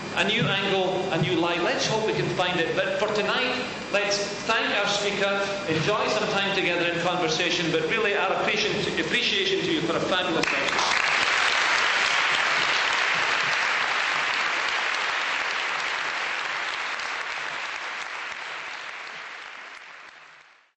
a new angle, a new light. Let's hope we can find it. But for tonight, let's thank our speaker, enjoy some time together in conversation, but really our appreciation to you for a fabulous lecture.